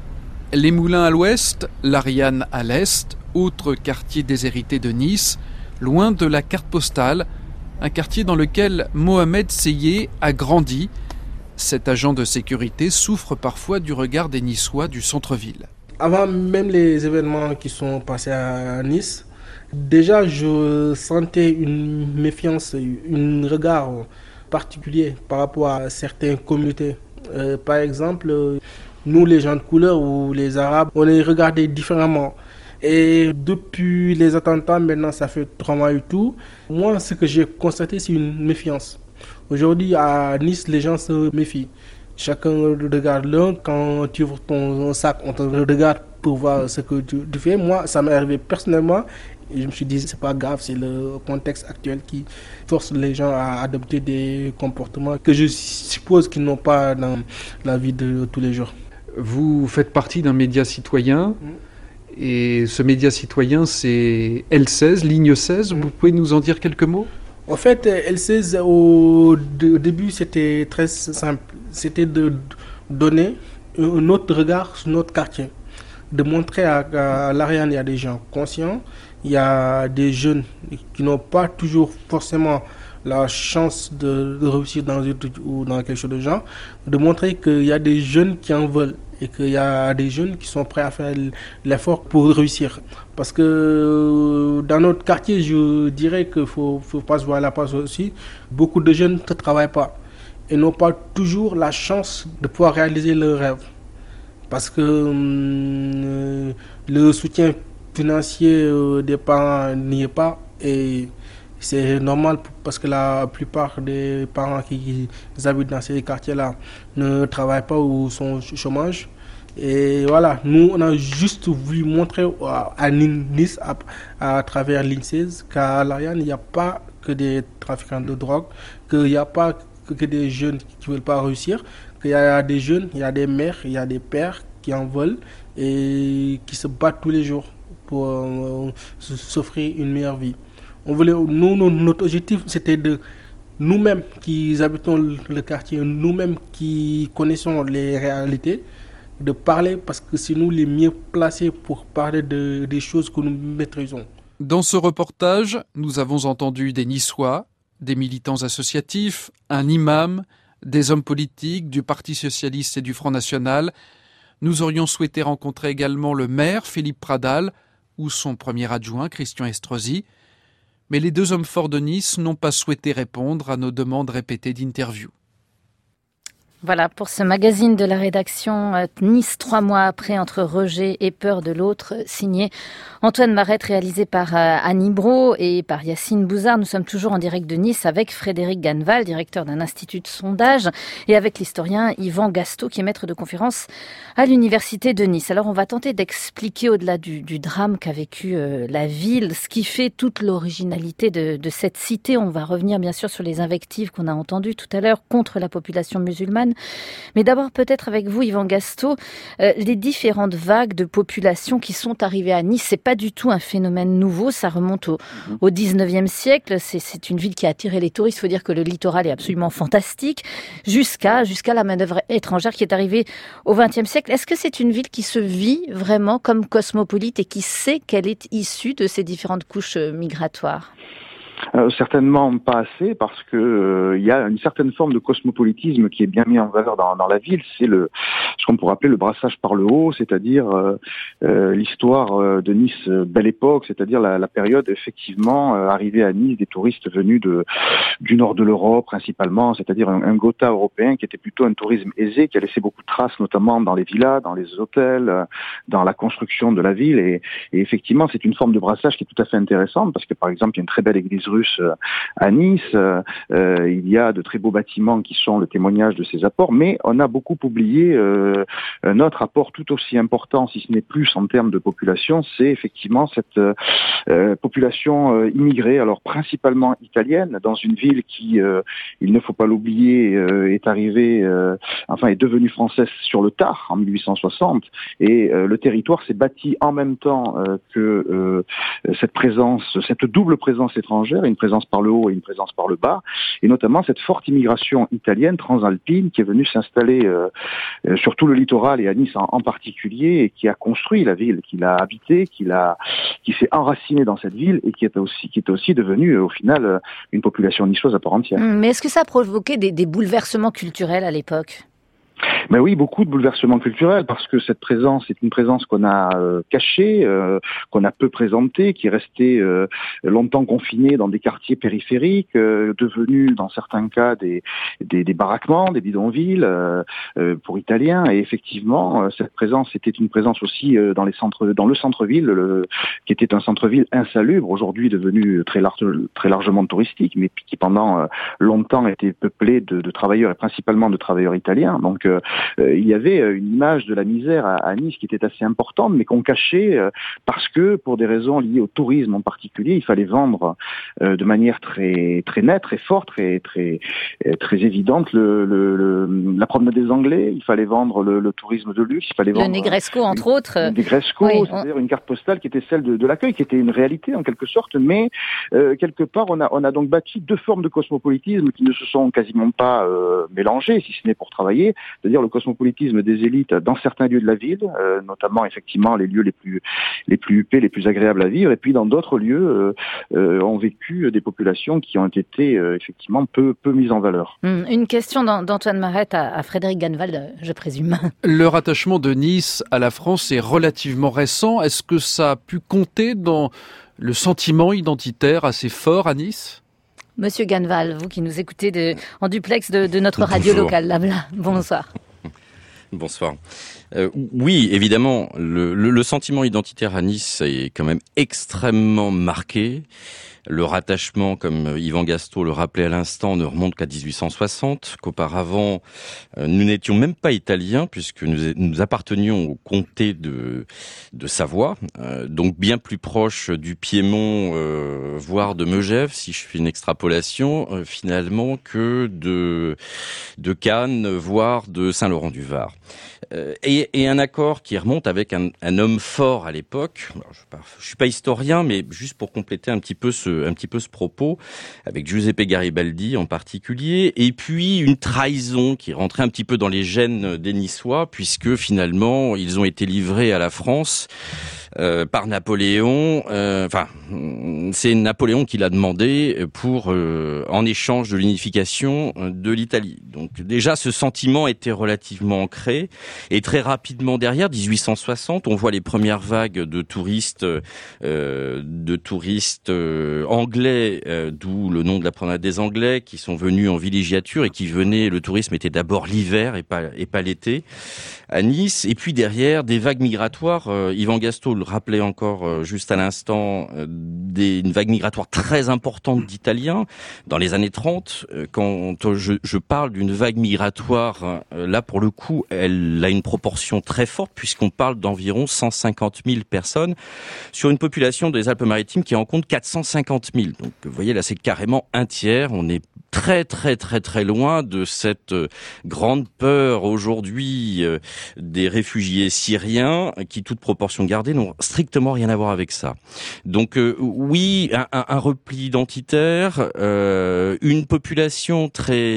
Les Moulins à l'ouest, l'Ariane à l'est, autre quartier déshérité de Nice, loin de la carte postale, un quartier dans lequel Mohamed Seyé a grandi. Cet agent de sécurité souffre parfois du regard des Niçois du centre-ville. Avant même les événements qui sont passés à Nice, déjà je sentais une méfiance, un regard particulier par rapport à certaines communautés. Par exemple, nous les gens de couleur ou les Arabes, on est regardés différemment. Et depuis les attentats, maintenant ça fait 3 mois et tout, moi ce que j'ai constaté c'est une méfiance. Aujourd'hui à Nice, les gens se méfient. Chacun regarde l'un, quand tu ouvres ton sac, on te regarde pour voir ce que tu fais. Moi, ça m'est arrivé personnellement et je me suis dit, c'est pas grave, c'est le contexte actuel qui force les gens à adopter des comportements que je suppose qu'ils n'ont pas dans la vie de tous les jours. Vous faites partie d'un média citoyen et ce média citoyen, c'est L16, ligne 16. Vous pouvez nous en dire quelques mots ? En fait, L16, au début, c'était très simple. C'était de donner un autre regard sur notre quartier. De montrer à l'Ariane, il y a des gens conscients, il y a des jeunes qui n'ont pas toujours forcément la chance de réussir dans une étude ou dans quelque chose de genre. De montrer qu'il y a des jeunes qui en veulent et qu'il y a des jeunes qui sont prêts à faire l'effort pour réussir. Parce que dans notre quartier, je dirais qu'il ne faut pas se voir la passe aussi. Beaucoup de jeunes ne travaillent pas et n'ont pas toujours la chance de pouvoir réaliser leurs rêves. Parce que le soutien financier des parents n'y est pas et c'est normal parce que la plupart des parents qui habitent dans ces quartiers-là ne travaillent pas ou sont au chômage. Et voilà, nous on a juste voulu montrer à Nice à travers l'INSES qu'à l'Ariane il n'y a pas que des trafiquants de drogue, qu'il n'y a pas que des jeunes qui ne veulent pas réussir, qu'il y a des jeunes, il y a des mères, il y a des pères qui en veulent et qui se battent tous les jours pour s'offrir une meilleure vie. Notre objectif, c'était de nous-mêmes qui habitons le quartier, nous-mêmes qui connaissons les réalités, de parler parce que c'est nous les mieux placés pour parler des choses que nous maîtrisons. Dans ce reportage, nous avons entendu des Niçois, des militants associatifs, un imam, des hommes politiques du Parti socialiste et du Front national. Nous aurions souhaité rencontrer également le maire, Philippe Pradal, ou son premier adjoint, Christian Estrosi. Mais les 2 hommes forts de Nice n'ont pas souhaité répondre à nos demandes répétées d'interview. Voilà pour ce magazine de la rédaction Nice 3 mois après, entre rejet et peur de l'autre, signé Antoine Marette, réalisé par Annie Brault et par Yacine Bouzard. Nous sommes toujours en direct de Nice avec Frédéric Ganneval, directeur d'un institut de sondage, et avec l'historien Yvan Gastaut, qui est maître de conférence à l'université de Nice. Alors on va tenter d'expliquer au-delà du drame qu'a vécu la ville, ce qui fait toute l'originalité de cette cité. On va revenir bien sûr sur les invectives qu'on a entendues tout à l'heure contre la population musulmane. Mais d'abord peut-être avec vous, Yvan Gastaut, les différentes vagues de population qui sont arrivées à Nice, c'est pas du tout un phénomène nouveau, ça remonte au 19e siècle, c'est une ville qui a attiré les touristes, il faut dire que le littoral est absolument fantastique, jusqu'à la main-d'œuvre étrangère qui est arrivée au 20e siècle. Est-ce que c'est une ville qui se vit vraiment comme cosmopolite et qui sait qu'elle est issue de ces différentes couches migratoires ? Certainement pas assez, parce que il y a une certaine forme de cosmopolitisme qui est bien mis en valeur dans la ville. C'est ce qu'on pourrait appeler le brassage par le haut, c'est-à-dire l'histoire de Nice belle époque, c'est-à-dire la période effectivement arrivée à Nice des touristes venus du nord de l'Europe principalement, c'est-à-dire un Gotha européen qui était plutôt un tourisme aisé, qui a laissé beaucoup de traces notamment dans les villas, dans les hôtels, dans la construction de la ville, et effectivement c'est une forme de brassage qui est tout à fait intéressante, parce que par exemple il y a une très belle église russe à Nice, il y a de très beaux bâtiments qui sont le témoignage de ces apports, mais on a beaucoup oublié un autre apport tout aussi important, si ce n'est plus en termes de population, c'est effectivement cette population immigrée, alors principalement italienne, dans une ville qui, il ne faut pas l'oublier, est arrivée, est devenue française sur le tard, en 1860, et le territoire s'est bâti en même temps que cette double présence étrangère, une présence par le haut et une présence par le bas, et notamment cette forte immigration italienne transalpine qui est venue s'installer sur tout le littoral et à Nice en particulier, et qui a construit la ville, qui l'a habitée, qui s'est enraciné dans cette ville et qui est aussi devenue au final une population niçoise à part entière. Mais est-ce que ça a provoqué des bouleversements culturels à l'époque ? Ben oui, beaucoup de bouleversements culturels, parce que cette présence est une présence qu'on a cachée, qu'on a peu présentée, qui est restée longtemps confinée dans des quartiers périphériques, devenus dans certains cas des baraquements, des bidonvilles pour Italiens. Et effectivement, cette présence était une présence aussi dans le centre-ville, qui était un centre-ville insalubre, aujourd'hui devenu très largement touristique, mais qui pendant longtemps était peuplé de travailleurs, et principalement de travailleurs italiens. Donc il y avait une image de la misère à Nice qui était assez importante, mais qu'on cachait parce que, pour des raisons liées au tourisme en particulier, il fallait vendre de manière très très nette, très forte, très évidente la promenade des Anglais. Il fallait vendre le tourisme de luxe. Il fallait vendre le Negresco, entre autres. Le Negresco, oui, c'est-à-dire une carte postale qui était celle de l'accueil, qui était une réalité en quelque sorte, mais quelque part on a donc bâti deux formes de cosmopolitisme qui ne se sont quasiment pas mélangées, si ce n'est pour travailler. C'est-à-dire le cosmopolitisme des élites dans certains lieux de la ville, notamment effectivement les lieux les plus huppés, les plus agréables à vivre, et puis dans d'autres lieux ont vécu des populations qui ont été effectivement peu mises en valeur. Une question d'Antoine Marette à Frédéric Ganneval, je présume. Le rattachement de Nice à la France est relativement récent. Est-ce que ça a pu compter dans le sentiment identitaire assez fort à Nice ? Monsieur Ganneval, vous qui nous écoutez en duplex de notre radio locale, là, bonsoir. Bonsoir. Oui, évidemment, le sentiment identitaire à Nice est quand même extrêmement marqué. Le rattachement, comme Yvan Gastaut le rappelait à l'instant, ne remonte qu'à 1860, qu'auparavant, nous n'étions même pas italiens, puisque nous appartenions au comté de Savoie, donc bien plus proche du Piémont, voire de Megève, si je fais une extrapolation, finalement, que de Cannes, voire de Saint-Laurent-du-Var. Et un accord qui remonte avec un homme fort à l'époque. Alors, je suis pas historien, mais juste pour compléter un petit peu ce propos, avec Giuseppe Garibaldi en particulier, et puis une trahison qui rentrait un petit peu dans les gènes des Niçois, puisque finalement ils ont été livrés à la France par Napoléon. C'est Napoléon qui l'a demandé en échange de l'unification de l'Italie. Donc déjà, ce sentiment était relativement ancré. Et très rapidement derrière, 1860, on voit les premières vagues de touristes anglais, d'où le nom de la promenade des Anglais, qui sont venus en villégiature et qui venaient. Le tourisme était d'abord l'hiver et pas l'été à Nice. Et puis derrière, des vagues migratoires. Yvan Gastaut le rappelait encore juste à l'instant, une vague migratoire très importante d'Italiens dans les années 30. Quand je parle d'une vague migratoire, là pour le coup, elle a une proportion très forte puisqu'on parle d'environ 150 000 personnes sur une population des Alpes-Maritimes qui en compte 450 000. Donc vous voyez là, c'est carrément un tiers. On est très très très très loin de cette grande peur aujourd'hui des réfugiés syriens qui, toute proportion gardée, n'ont strictement rien à voir avec ça. Donc oui, un repli identitaire, une population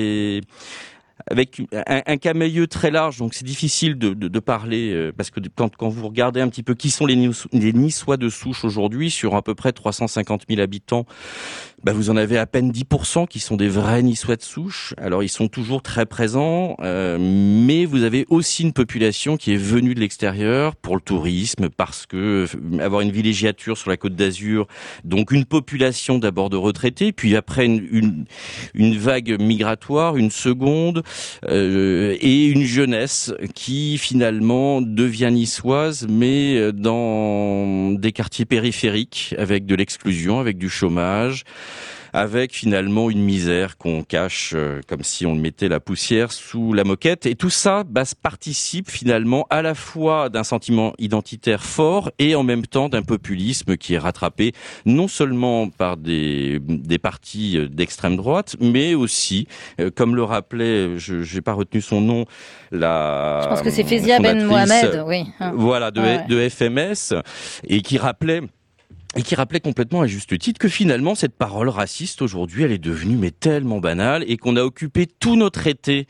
avec un camailleux très large, donc c'est difficile de parler, parce que quand vous regardez un petit peu qui sont les Niçois de souche aujourd'hui, sur à peu près 350 000 habitants, vous en avez à peine 10% qui sont des vrais Niçois de souche. Alors ils sont toujours très présents, mais vous avez aussi une population qui est venue de l'extérieur pour le tourisme, parce que avoir une villégiature sur la Côte d'Azur, donc une population d'abord de retraités, puis après une vague migratoire, une seconde, et une jeunesse qui finalement devient niçoise, mais dans des quartiers périphériques, avec de l'exclusion, avec du chômage, avec finalement une misère qu'on cache comme si on mettait la poussière sous la moquette. Et tout ça participe finalement à la fois d'un sentiment identitaire fort et en même temps d'un populisme qui est rattrapé non seulement par des partis d'extrême droite, mais aussi, comme le rappelait, je n'ai pas retenu son nom, je pense que c'est Fezia Ben Mohamed, oui. Voilà, de FMS, et qui rappelait et qui rappelait complètement à juste titre que finalement cette parole raciste aujourd'hui elle est devenue mais tellement banale et qu'on a occupé tout notre été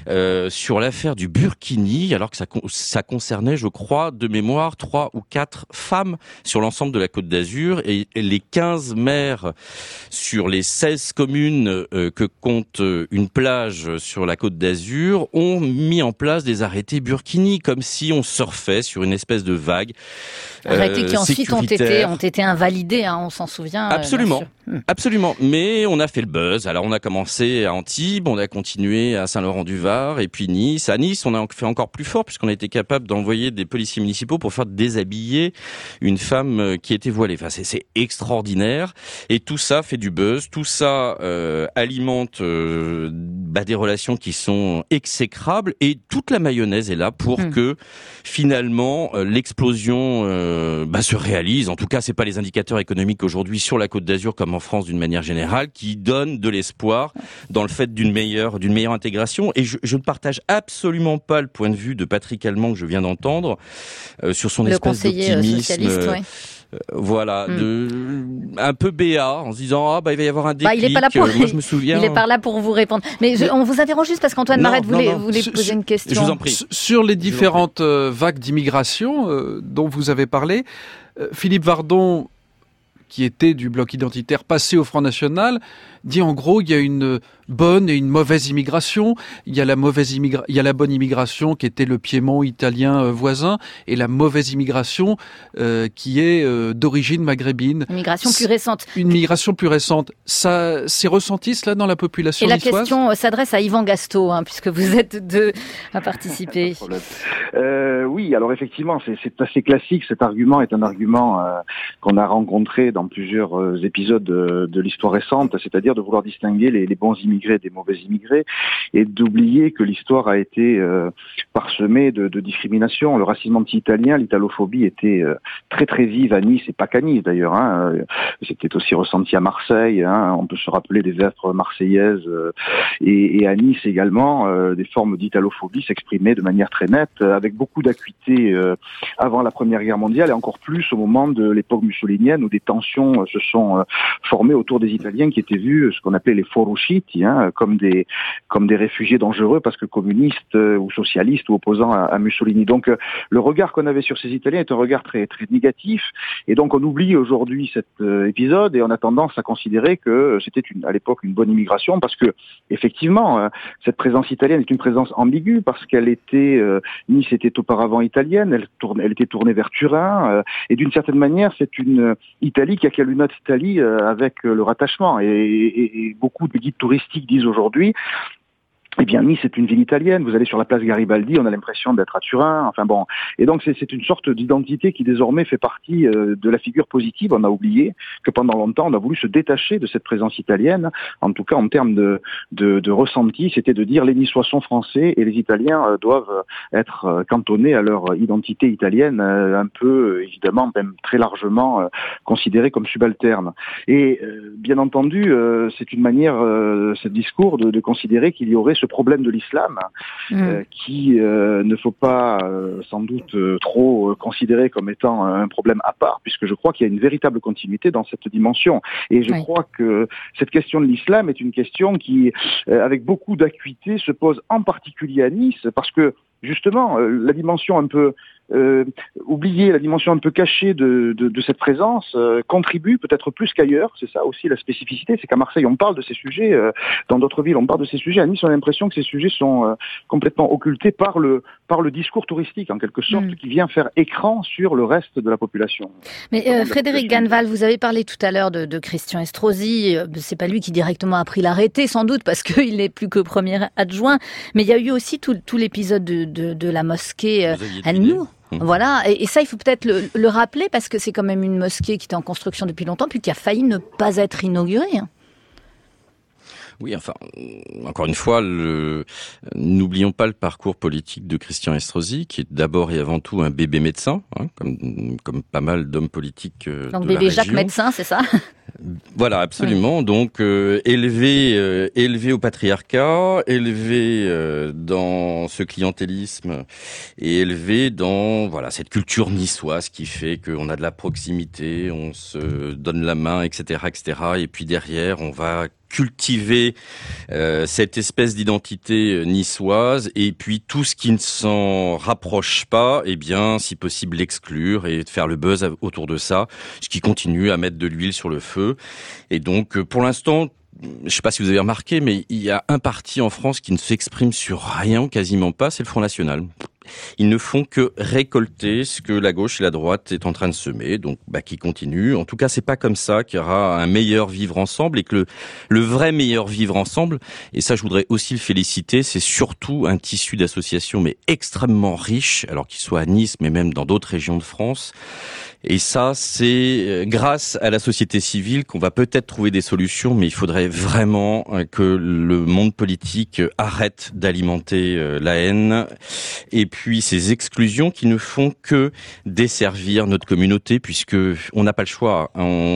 sur l'affaire du Burkini alors que ça concernait je crois de mémoire 3 ou 4 femmes sur l'ensemble de la Côte d'Azur et les 15 maires sur les 16 communes que compte une plage sur la Côte d'Azur ont mis en place des arrêtés Burkini comme si on surfait sur une espèce de vague arrêtés qui ensuite ont été invalidés, hein, on s'en souvient. Absolument, absolument. Mais on a fait le buzz. Alors on a commencé à Antibes, on a continué à Saint-Laurent-du-Var et puis Nice. À Nice, on a fait encore plus fort puisqu'on a été capable d'envoyer des policiers municipaux pour faire déshabiller une femme qui était voilée. Enfin, c'est extraordinaire. Et tout ça fait du buzz. Tout ça alimente des relations qui sont exécrables. Et toute la mayonnaise est là pour que finalement l'explosion se réalise. En tout cas, c'est pas les indicateurs économiques aujourd'hui sur la Côte d'Azur comme en France d'une manière générale qui donnent de l'espoir dans le fait d'une meilleure intégration. Et je ne partage absolument pas le point de vue de Patrick Allemand que je viens d'entendre sur son espèce d'optimisme. Voilà, un peu béat, en se disant il va y avoir un déclic. Il est pas là pour, moi je me souviens. Il est pas là pour vous répondre. Mais on vous interroge juste parce qu'Antoine Marette voulait poser une question. Je vous en prie. Sur les différentes vagues d'immigration dont vous avez parlé, Philippe Vardon, qui était du bloc identitaire passé au Front National, dit en gros il y a une bonne et une mauvaise immigration. Il y a la bonne immigration qui était le Piémont italien voisin et la mauvaise immigration qui est d'origine maghrébine. Une migration plus récente. Une migration plus récente. Ça s'est ressenti cela dans la population niçoise ? Et la question s'adresse à Yvan Gastaut, puisque vous êtes deux à participer. Oui, alors effectivement, c'est assez classique. Cet argument est un argument qu'on a rencontré dans plusieurs épisodes de l'histoire récente, c'est-à-dire de vouloir distinguer les bons immigrés des mauvais immigrés et d'oublier que l'histoire a été parsemée de discrimination. Le racisme anti-italien, l'italophobie était très très vive à Nice et pas qu'à Nice d'ailleurs. C'était aussi ressenti à Marseille. On peut se rappeler des œuvres marseillaises et à Nice également, des formes d'italophobie s'exprimaient de manière très nette, avec beaucoup d'acuité avant la Première Guerre mondiale et encore plus au moment de l'époque mussolinienne où des tensions se sont formées autour des Italiens qui étaient vus ce qu'on appelait les fuoriusciti, comme des réfugiés dangereux parce que communistes ou socialistes ou opposants à Mussolini. Donc le regard qu'on avait sur ces Italiens est un regard très très négatif et donc on oublie aujourd'hui cet épisode et on a tendance à considérer que c'était à l'époque une bonne immigration parce que effectivement cette présence italienne est une présence ambiguë parce qu'elle était Nice était auparavant italienne, elle était tournée vers Turin et d'une certaine manière c'est une Italie qui a une autre Italie avec le rattachement et beaucoup de guides touristiques disent aujourd'hui eh bien, Nice est une ville italienne. Vous allez sur la place Garibaldi, on a l'impression d'être à Turin. Enfin bon. Et donc, c'est une sorte d'identité qui désormais fait partie de la figure positive. On a oublié que pendant longtemps, on a voulu se détacher de cette présence italienne. En tout cas, en termes de ressenti, c'était de dire les Niçois sont français et les Italiens doivent être cantonnés à leur identité italienne, un peu, évidemment, même très largement considérés comme subalternes. Et bien entendu, c'est une manière, ce discours, de considérer qu'il y aurait ce problème de l'islam qui ne faut pas sans doute trop considérer comme étant un problème à part, puisque je crois qu'il y a une véritable continuité dans cette dimension. Et je crois que cette question de l'islam est une question qui, avec beaucoup d'acuité, se pose en particulier à Nice, parce que justement, la dimension un peu oubliée, la dimension un peu cachée de cette présence contribue peut-être plus qu'ailleurs. C'est ça aussi la spécificité, c'est qu'à Marseille on parle de ces sujets, dans d'autres villes on parle de ces sujets. À Nice on a l'impression que ces sujets sont complètement occultés par le discours touristique en quelque sorte, qui vient faire écran sur le reste de la population. Mais Frédéric Ganneval, vous avez parlé tout à l'heure de Christian Estrosi. C'est pas lui qui directement a pris l'arrêté sans doute parce qu'il n'est plus que premier adjoint, mais il y a eu aussi tout l'épisode de la mosquée Al-Nour. Voilà, et ça il faut peut-être le rappeler parce que c'est quand même une mosquée qui était en construction depuis longtemps puis qui a failli ne pas être inaugurée. Oui, enfin, encore une fois, n'oublions pas le parcours politique de Christian Estrosi, qui est d'abord et avant tout un bébé médecin, comme pas mal d'hommes politiques de la région. Donc bébé Jacques médecin, c'est ça ? Voilà, absolument. Donc élevé au patriarcat, élevé dans ce clientélisme et élevé dans cette culture niçoise qui fait qu'on a de la proximité, on se donne la main, etc., etc. Et puis derrière, on va cultiver cette espèce d'identité niçoise, et puis tout ce qui ne s'en rapproche pas, si possible l'exclure et faire le buzz autour de ça, ce qui continue à mettre de l'huile sur le feu. Et donc pour l'instant, je ne sais pas si vous avez remarqué, mais il y a un parti en France qui ne s'exprime sur rien, quasiment pas, c'est le Front National. Ils ne font que récolter ce que la gauche et la droite est en train de semer, donc qui continue. En tout cas, c'est pas comme ça qu'il y aura un meilleur vivre ensemble, et que le vrai meilleur vivre ensemble, et ça je voudrais aussi le féliciter, c'est surtout un tissu d'associations mais extrêmement riche, alors qu'il soit à Nice mais même dans d'autres régions de France. Et ça, c'est grâce à la société civile qu'on va peut-être trouver des solutions, mais il faudrait vraiment que le monde politique arrête d'alimenter la haine et puis ces exclusions qui ne font que desservir notre communauté, puisque on n'a pas le choix.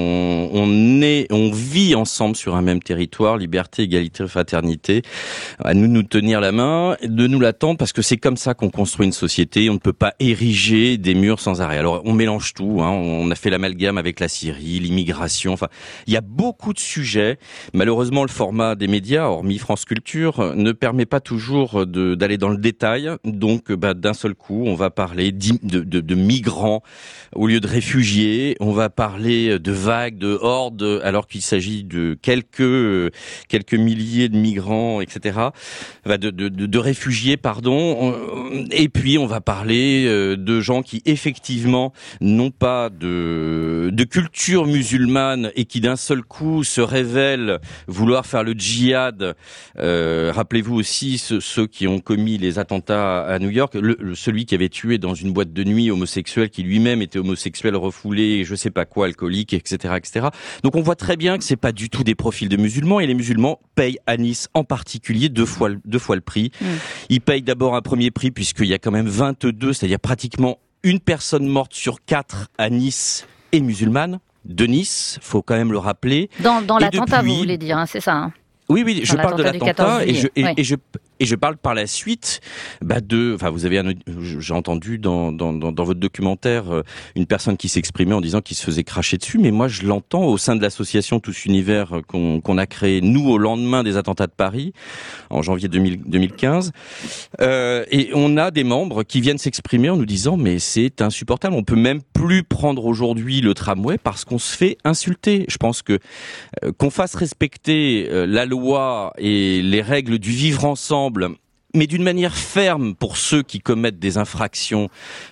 On vit ensemble sur un même territoire, liberté, égalité, fraternité. À nous de nous tenir la main, de nous l'attendre, parce que c'est comme ça qu'on construit une société. On ne peut pas ériger des murs sans arrêt. Alors on mélange tout. On a fait l'amalgame avec la Syrie, l'immigration. Enfin, il y a beaucoup de sujets. Malheureusement, le format des médias, hormis France Culture, ne permet pas toujours d'aller dans le détail. Donc, d'un seul coup, on va parler de migrants au lieu de réfugiés. On va parler de vagues, de hordes, alors qu'il s'agit de quelques milliers de migrants, etc. De réfugiés, pardon. Et puis, on va parler de gens qui, effectivement, n'ont pas de culture musulmane et qui d'un seul coup se révèlent vouloir faire le djihad. Rappelez-vous aussi ceux qui ont commis les attentats à New York, celui qui avait tué dans une boîte de nuit homosexuel, qui lui-même était homosexuel refoulé, je sais pas quoi, alcoolique, etc., etc. Donc on voit très bien que c'est pas du tout des profils de musulmans, et les musulmans payent à Nice en particulier deux fois le prix. Ils payent d'abord un premier prix puisqu'il y a quand même 22, c'est-à-dire pratiquement une personne morte sur 4 à Nice est musulmane, de Nice, faut quand même le rappeler. Dans l'attentat, vous voulez dire, c'est ça, hein? Oui, je parle de l'attentat, et je parle par la suite vous avez j'ai entendu dans votre documentaire une personne qui s'exprimait en disant qu'il se faisait cracher dessus, mais moi je l'entends au sein de l'association Tous Univers qu'on a créé nous au lendemain des attentats de Paris en janvier 2015, et on a des membres qui viennent s'exprimer en nous disant mais c'est insupportable, on peut même plus prendre aujourd'hui le tramway parce qu'on se fait insulter. Je pense que qu'on fasse respecter la loi et les règles du vivre ensemble, mais d'une manière ferme pour ceux qui commettent des infractions,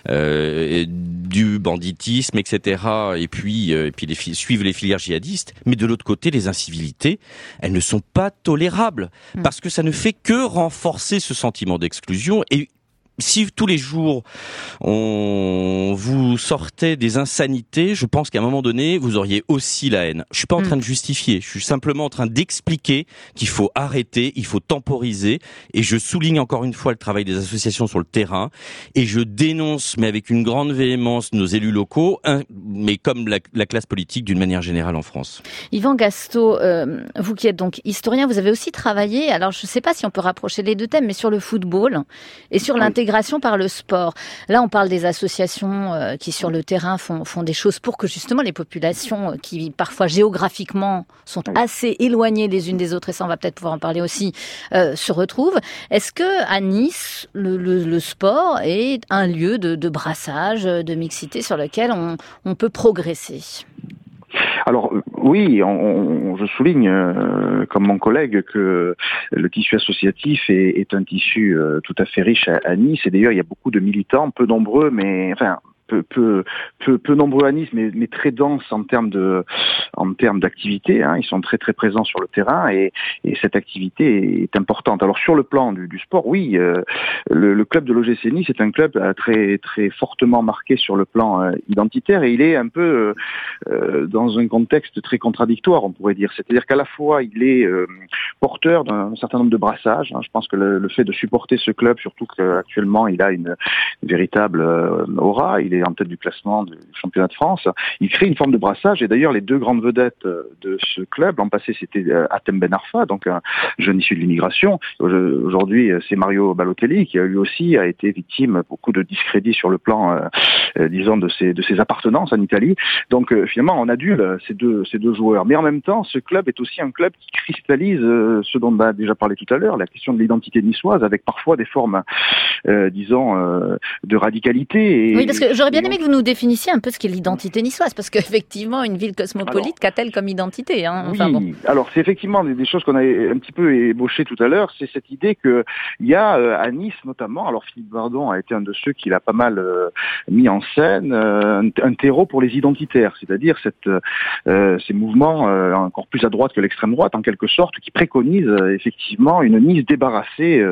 du banditisme, etc. Et puis suivent les filières djihadistes. Mais de l'autre côté, les incivilités, elles ne sont pas tolérables parce que ça ne fait que renforcer ce sentiment d'exclusion. Et si tous les jours on vous sortait des insanités, je pense qu'à un moment donné, vous auriez aussi la haine. Je suis pas en train de justifier, je suis simplement en train d'expliquer qu'il faut arrêter, il faut temporiser, et je souligne encore une fois le travail des associations sur le terrain, et je dénonce, mais avec une grande véhémence, nos élus locaux, mais comme la classe politique d'une manière générale en France. Yvan Gastaut, vous qui êtes donc historien, vous avez aussi travaillé, alors je ne sais pas si on peut rapprocher les deux thèmes, mais sur le football et sur l'intégration par le sport. Là, on parle des associations qui, sur le terrain, font des choses pour que justement les populations qui, parfois géographiquement, sont assez éloignées les unes des autres, et ça, on va peut-être pouvoir en parler aussi, se retrouvent. Est-ce que à Nice, le sport est un lieu de brassage, de mixité sur lequel on peut progresser ? Alors oui, je souligne, comme mon collègue, que le tissu associatif est un tissu tout à fait riche à Nice. Et d'ailleurs, il y a beaucoup de militants, peu nombreux, mais peu nombreux à Nice, mais très denses en termes d'activité. Ils sont très très présents sur le terrain, et cette activité est importante. Alors sur le plan du sport, oui, le club de l'OGC Nice est un club très très fortement marqué sur le plan identitaire, et il est un peu dans un contexte très contradictoire, on pourrait dire. C'est-à-dire qu'à la fois il est porteur d'un certain nombre de brassages. Je pense que le fait de supporter ce club, surtout qu'actuellement il a une véritable aura, il est était en tête du classement du championnat de France. Il crée une forme de brassage, et d'ailleurs les deux grandes vedettes de ce club, l'an passé c'était Hatem Ben Arfa, donc un jeune issu de l'immigration. Aujourd'hui c'est Mario Balotelli qui lui aussi a été victime beaucoup de discrédit sur le plan, disons, de ses appartenances en Italie. Donc finalement on adule ces deux joueurs. Mais en même temps, ce club est aussi un club qui cristallise ce dont on a déjà parlé tout à l'heure, la question de l'identité niçoise, avec parfois des formes, disons, de radicalité. Oui, parce que j'aurais bien aimé que vous nous définissiez un peu ce qu'est l'identité niçoise, parce qu'effectivement, une ville cosmopolite, qu'a-t-elle comme identité, hein? Enfin, oui, bon. Alors c'est effectivement des choses qu'on a un petit peu ébauchées tout à l'heure, c'est cette idée qu'il y a à Nice notamment, alors Philippe Bardon a été un de ceux qui l'a pas mal mis en scène, un terreau pour les identitaires, c'est-à-dire ces mouvements encore plus à droite que l'extrême droite, en quelque sorte, qui préconisent effectivement une Nice débarrassée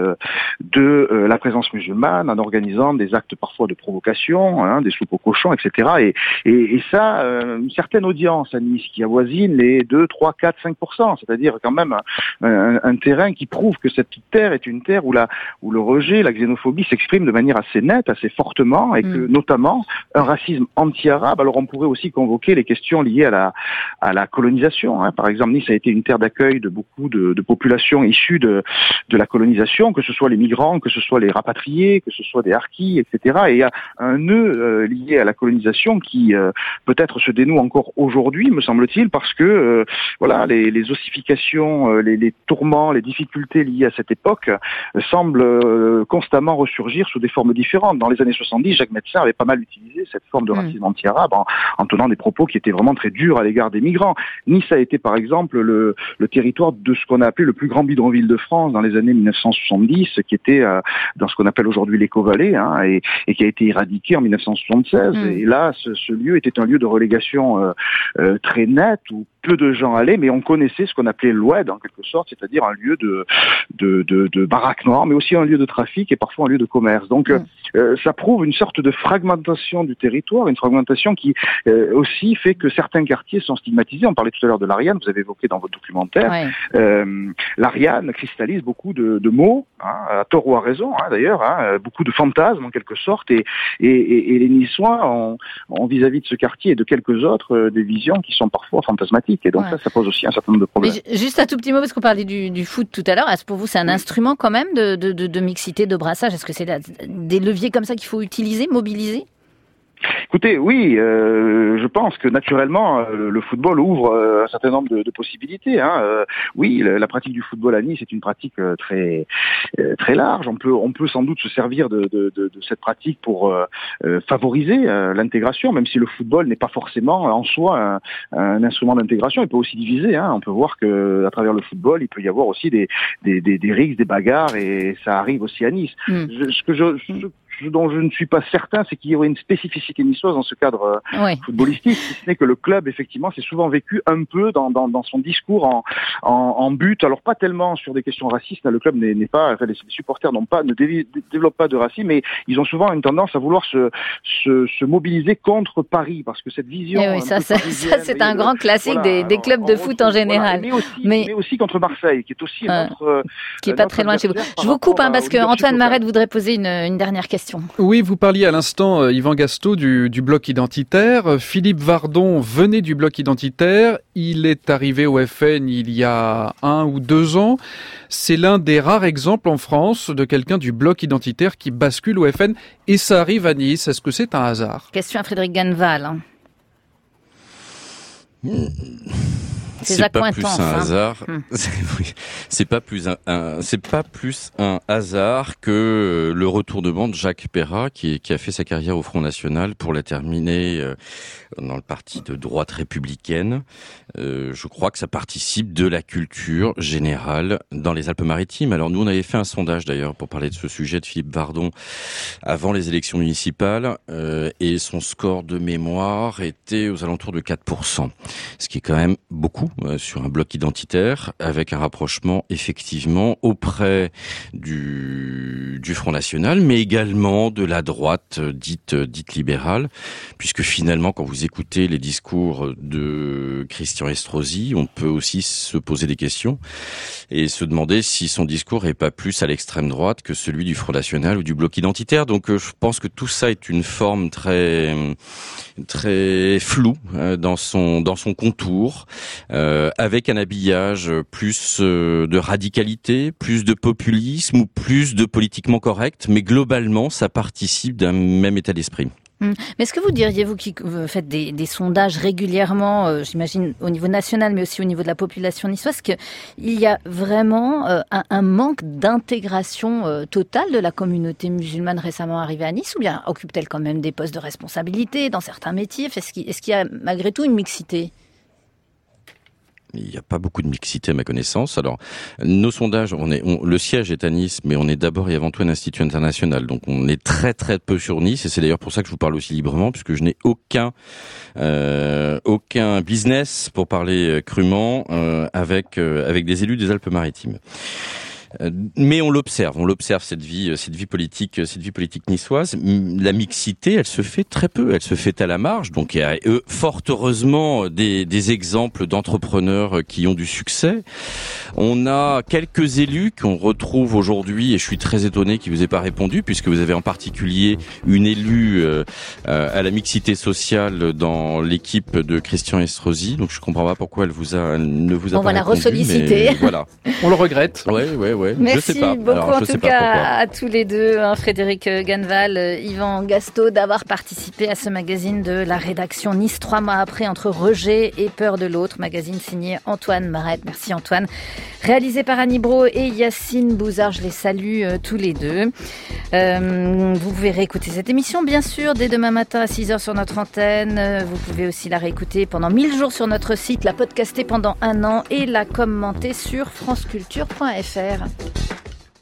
de la présence musulmane, en organisant des actes parfois de provocation, hein, des soupes aux cochons, etc. Et ça, une certaine audience à Nice qui avoisine les 2, 3, 4, 5%, c'est-à-dire quand même un terrain qui prouve que cette terre est une terre où le rejet, la xénophobie s'exprime de manière assez nette, assez fortement, et que notamment un racisme anti-arabe. Alors on pourrait aussi convoquer les questions liées à la colonisation, hein. Par exemple, Nice a été une terre d'accueil de beaucoup de populations issues de la colonisation, que ce soit les migrants, que ce soit les rapatriés, que ce soit des harkis, etc. Et il y a un nœud lié à la colonisation qui peut-être se dénoue encore aujourd'hui, me semble-t-il, parce que voilà, les ossifications, les tourments, les difficultés liées à cette époque semblent constamment ressurgir sous des formes différentes. Dans les années 70, Jacques Médecin avait pas mal utilisé cette forme de racisme anti-arabe en tenant des propos qui étaient vraiment très durs à l'égard des migrants. Nice a été par exemple le territoire de ce qu'on a appelé le plus grand bidonville de France dans les années 1970, qui était dans ce qu'on appelle aujourd'hui l'Éco-Vallée, hein, et qui a été éradiqué en 1976. Et là, ce lieu était un lieu de relégation très net, où peu de gens allaient, mais on connaissait ce qu'on appelait l'Oued en quelque sorte, c'est-à-dire un lieu de baraques noires, mais aussi un lieu de trafic et parfois un lieu de commerce. Donc ça prouve une sorte de fragmentation du territoire, une fragmentation qui aussi fait que certains quartiers sont stigmatisés. On parlait tout à l'heure de l'Ariane, vous avez évoqué dans votre documentaire. L'Ariane cristallise beaucoup de mots, hein, à tort ou à raison, hein, d'ailleurs, hein, beaucoup de fantasmes en quelque sorte, et les Niçois ont vis-à-vis de ce quartier et de quelques autres des visions qui sont parfois fantasmatiques. Et donc ça pose aussi un certain nombre de problèmes. Mais juste un tout petit mot, parce qu'on parlait du foot tout à l'heure. Est-ce pour vous c'est un instrument quand même de mixité, de brassage? Est-ce que c'est des leviers comme ça qu'il faut utiliser, mobiliser? Écoutez, oui, je pense que naturellement le football ouvre un certain nombre de possibilités. Hein. Oui, la pratique du football à Nice est une pratique très très large. On peut sans doute se servir de cette pratique pour favoriser l'intégration, même si le football n'est pas forcément en soi un instrument d'intégration. Il peut aussi diviser. Hein. On peut voir que à travers le football, il peut y avoir aussi des rixes, des bagarres, et ça arrive aussi à Nice. Ce dont je ne suis pas certain, c'est qu'il y aurait une spécificité niçoise dans ce cadre footballistique, si ce n'est que le club, effectivement, s'est souvent vécu un peu dans son discours en but. Alors pas tellement sur des questions racistes, le club n'est pas, enfin, les supporters ne développent pas de racisme, mais ils ont souvent une tendance à vouloir se mobiliser contre Paris, parce que cette vision... Oui, ça c'est un grand classique des clubs de foot en général. Mais aussi contre Marseille, qui est aussi notre... qui est pas très loin de chez vous. Je vous coupe, parce que Antoine Marette voudrait poser une dernière question. Oui, vous parliez à l'instant, Yvan Gastaut, du bloc identitaire. Philippe Bardon venait du bloc identitaire. Il est arrivé au FN il y a 1 ou 2 ans. C'est l'un des rares exemples en France de quelqu'un du bloc identitaire qui bascule au FN. Et ça arrive à Nice. Est-ce que c'est un hasard? Question à Frédéric Ganneval. C'est pas plus un hasard. C'est pas plus un hasard que le retournement de Jacques Perrat, qui a fait sa carrière au Front National pour la terminer dans le parti de droite républicaine. Je crois que ça participe de la culture générale dans les Alpes-Maritimes. Alors nous, on avait fait un sondage d'ailleurs pour parler de ce sujet de Philippe Bardon avant les élections municipales, et son score de mémoire était aux alentours de 4%, ce qui est quand même beaucoup sur un bloc identitaire, avec un rapprochement effectivement auprès du Front National, mais également de la droite dite libérale, puisque finalement, quand vous écoutez les discours de Christian Estrosi, on peut aussi se poser des questions. et se demander si son discours est pas plus à l'extrême droite que celui du Front National ou du Bloc identitaire. Donc je pense que tout ça est une forme très floue dans son contour, avec un habillage plus de radicalité, plus de populisme ou plus de politiquement correct, mais globalement ça participe d'un même état d'esprit. Mais est-ce que vous diriez, vous qui faites des sondages régulièrement, j'imagine au niveau national, mais aussi au niveau de la population niçoise, qu'il y a vraiment un manque d'intégration totale de la communauté musulmane récemment arrivée à Nice, ou bien occupe-t-elle quand même des postes de responsabilité dans certains métiers? Est-ce qu'il y a malgré tout une mixité? Il n'y a pas beaucoup de mixité à ma connaissance. Alors, nos sondages, le siège est à Nice, mais on est d'abord et avant tout un institut international. Donc, on est très très peu sur Nice, et c'est d'ailleurs pour ça que je vous parle aussi librement, puisque je n'ai aucun business, pour parler crûment, avec des élus des Alpes-Maritimes. Mais on l'observe cette vie politique niçoise. La mixité, elle se fait très peu, elle se fait à la marge. Donc il y a fort heureusement des exemples d'entrepreneurs qui ont du succès. On a quelques élus qu'on retrouve aujourd'hui, et je suis très étonné qu'ils vous aient pas répondu, puisque vous avez en particulier une élue à la mixité sociale dans l'équipe de Christian Estrosi. Donc je comprends pas pourquoi elle ne vous a pas répondu. On va la ressolliciter. Voilà. On le regrette. Ouais. Merci beaucoup en tout cas à tous les deux, Frédéric Ganneval, Yvan Gastaud, d'avoir participé à ce magazine de la rédaction Nice 3 mois après, entre rejet et peur de l'autre, magazine signé Antoine Marette. Merci Antoine. Réalisé par Annie Brault et Yacine Bouzard, je les salue tous les deux. Vous pouvez réécouter cette émission bien sûr dès demain matin à 6h sur notre antenne. Vous pouvez aussi la réécouter pendant 1000 jours sur notre site, la podcaster pendant 1 an et la commenter sur franceculture.fr.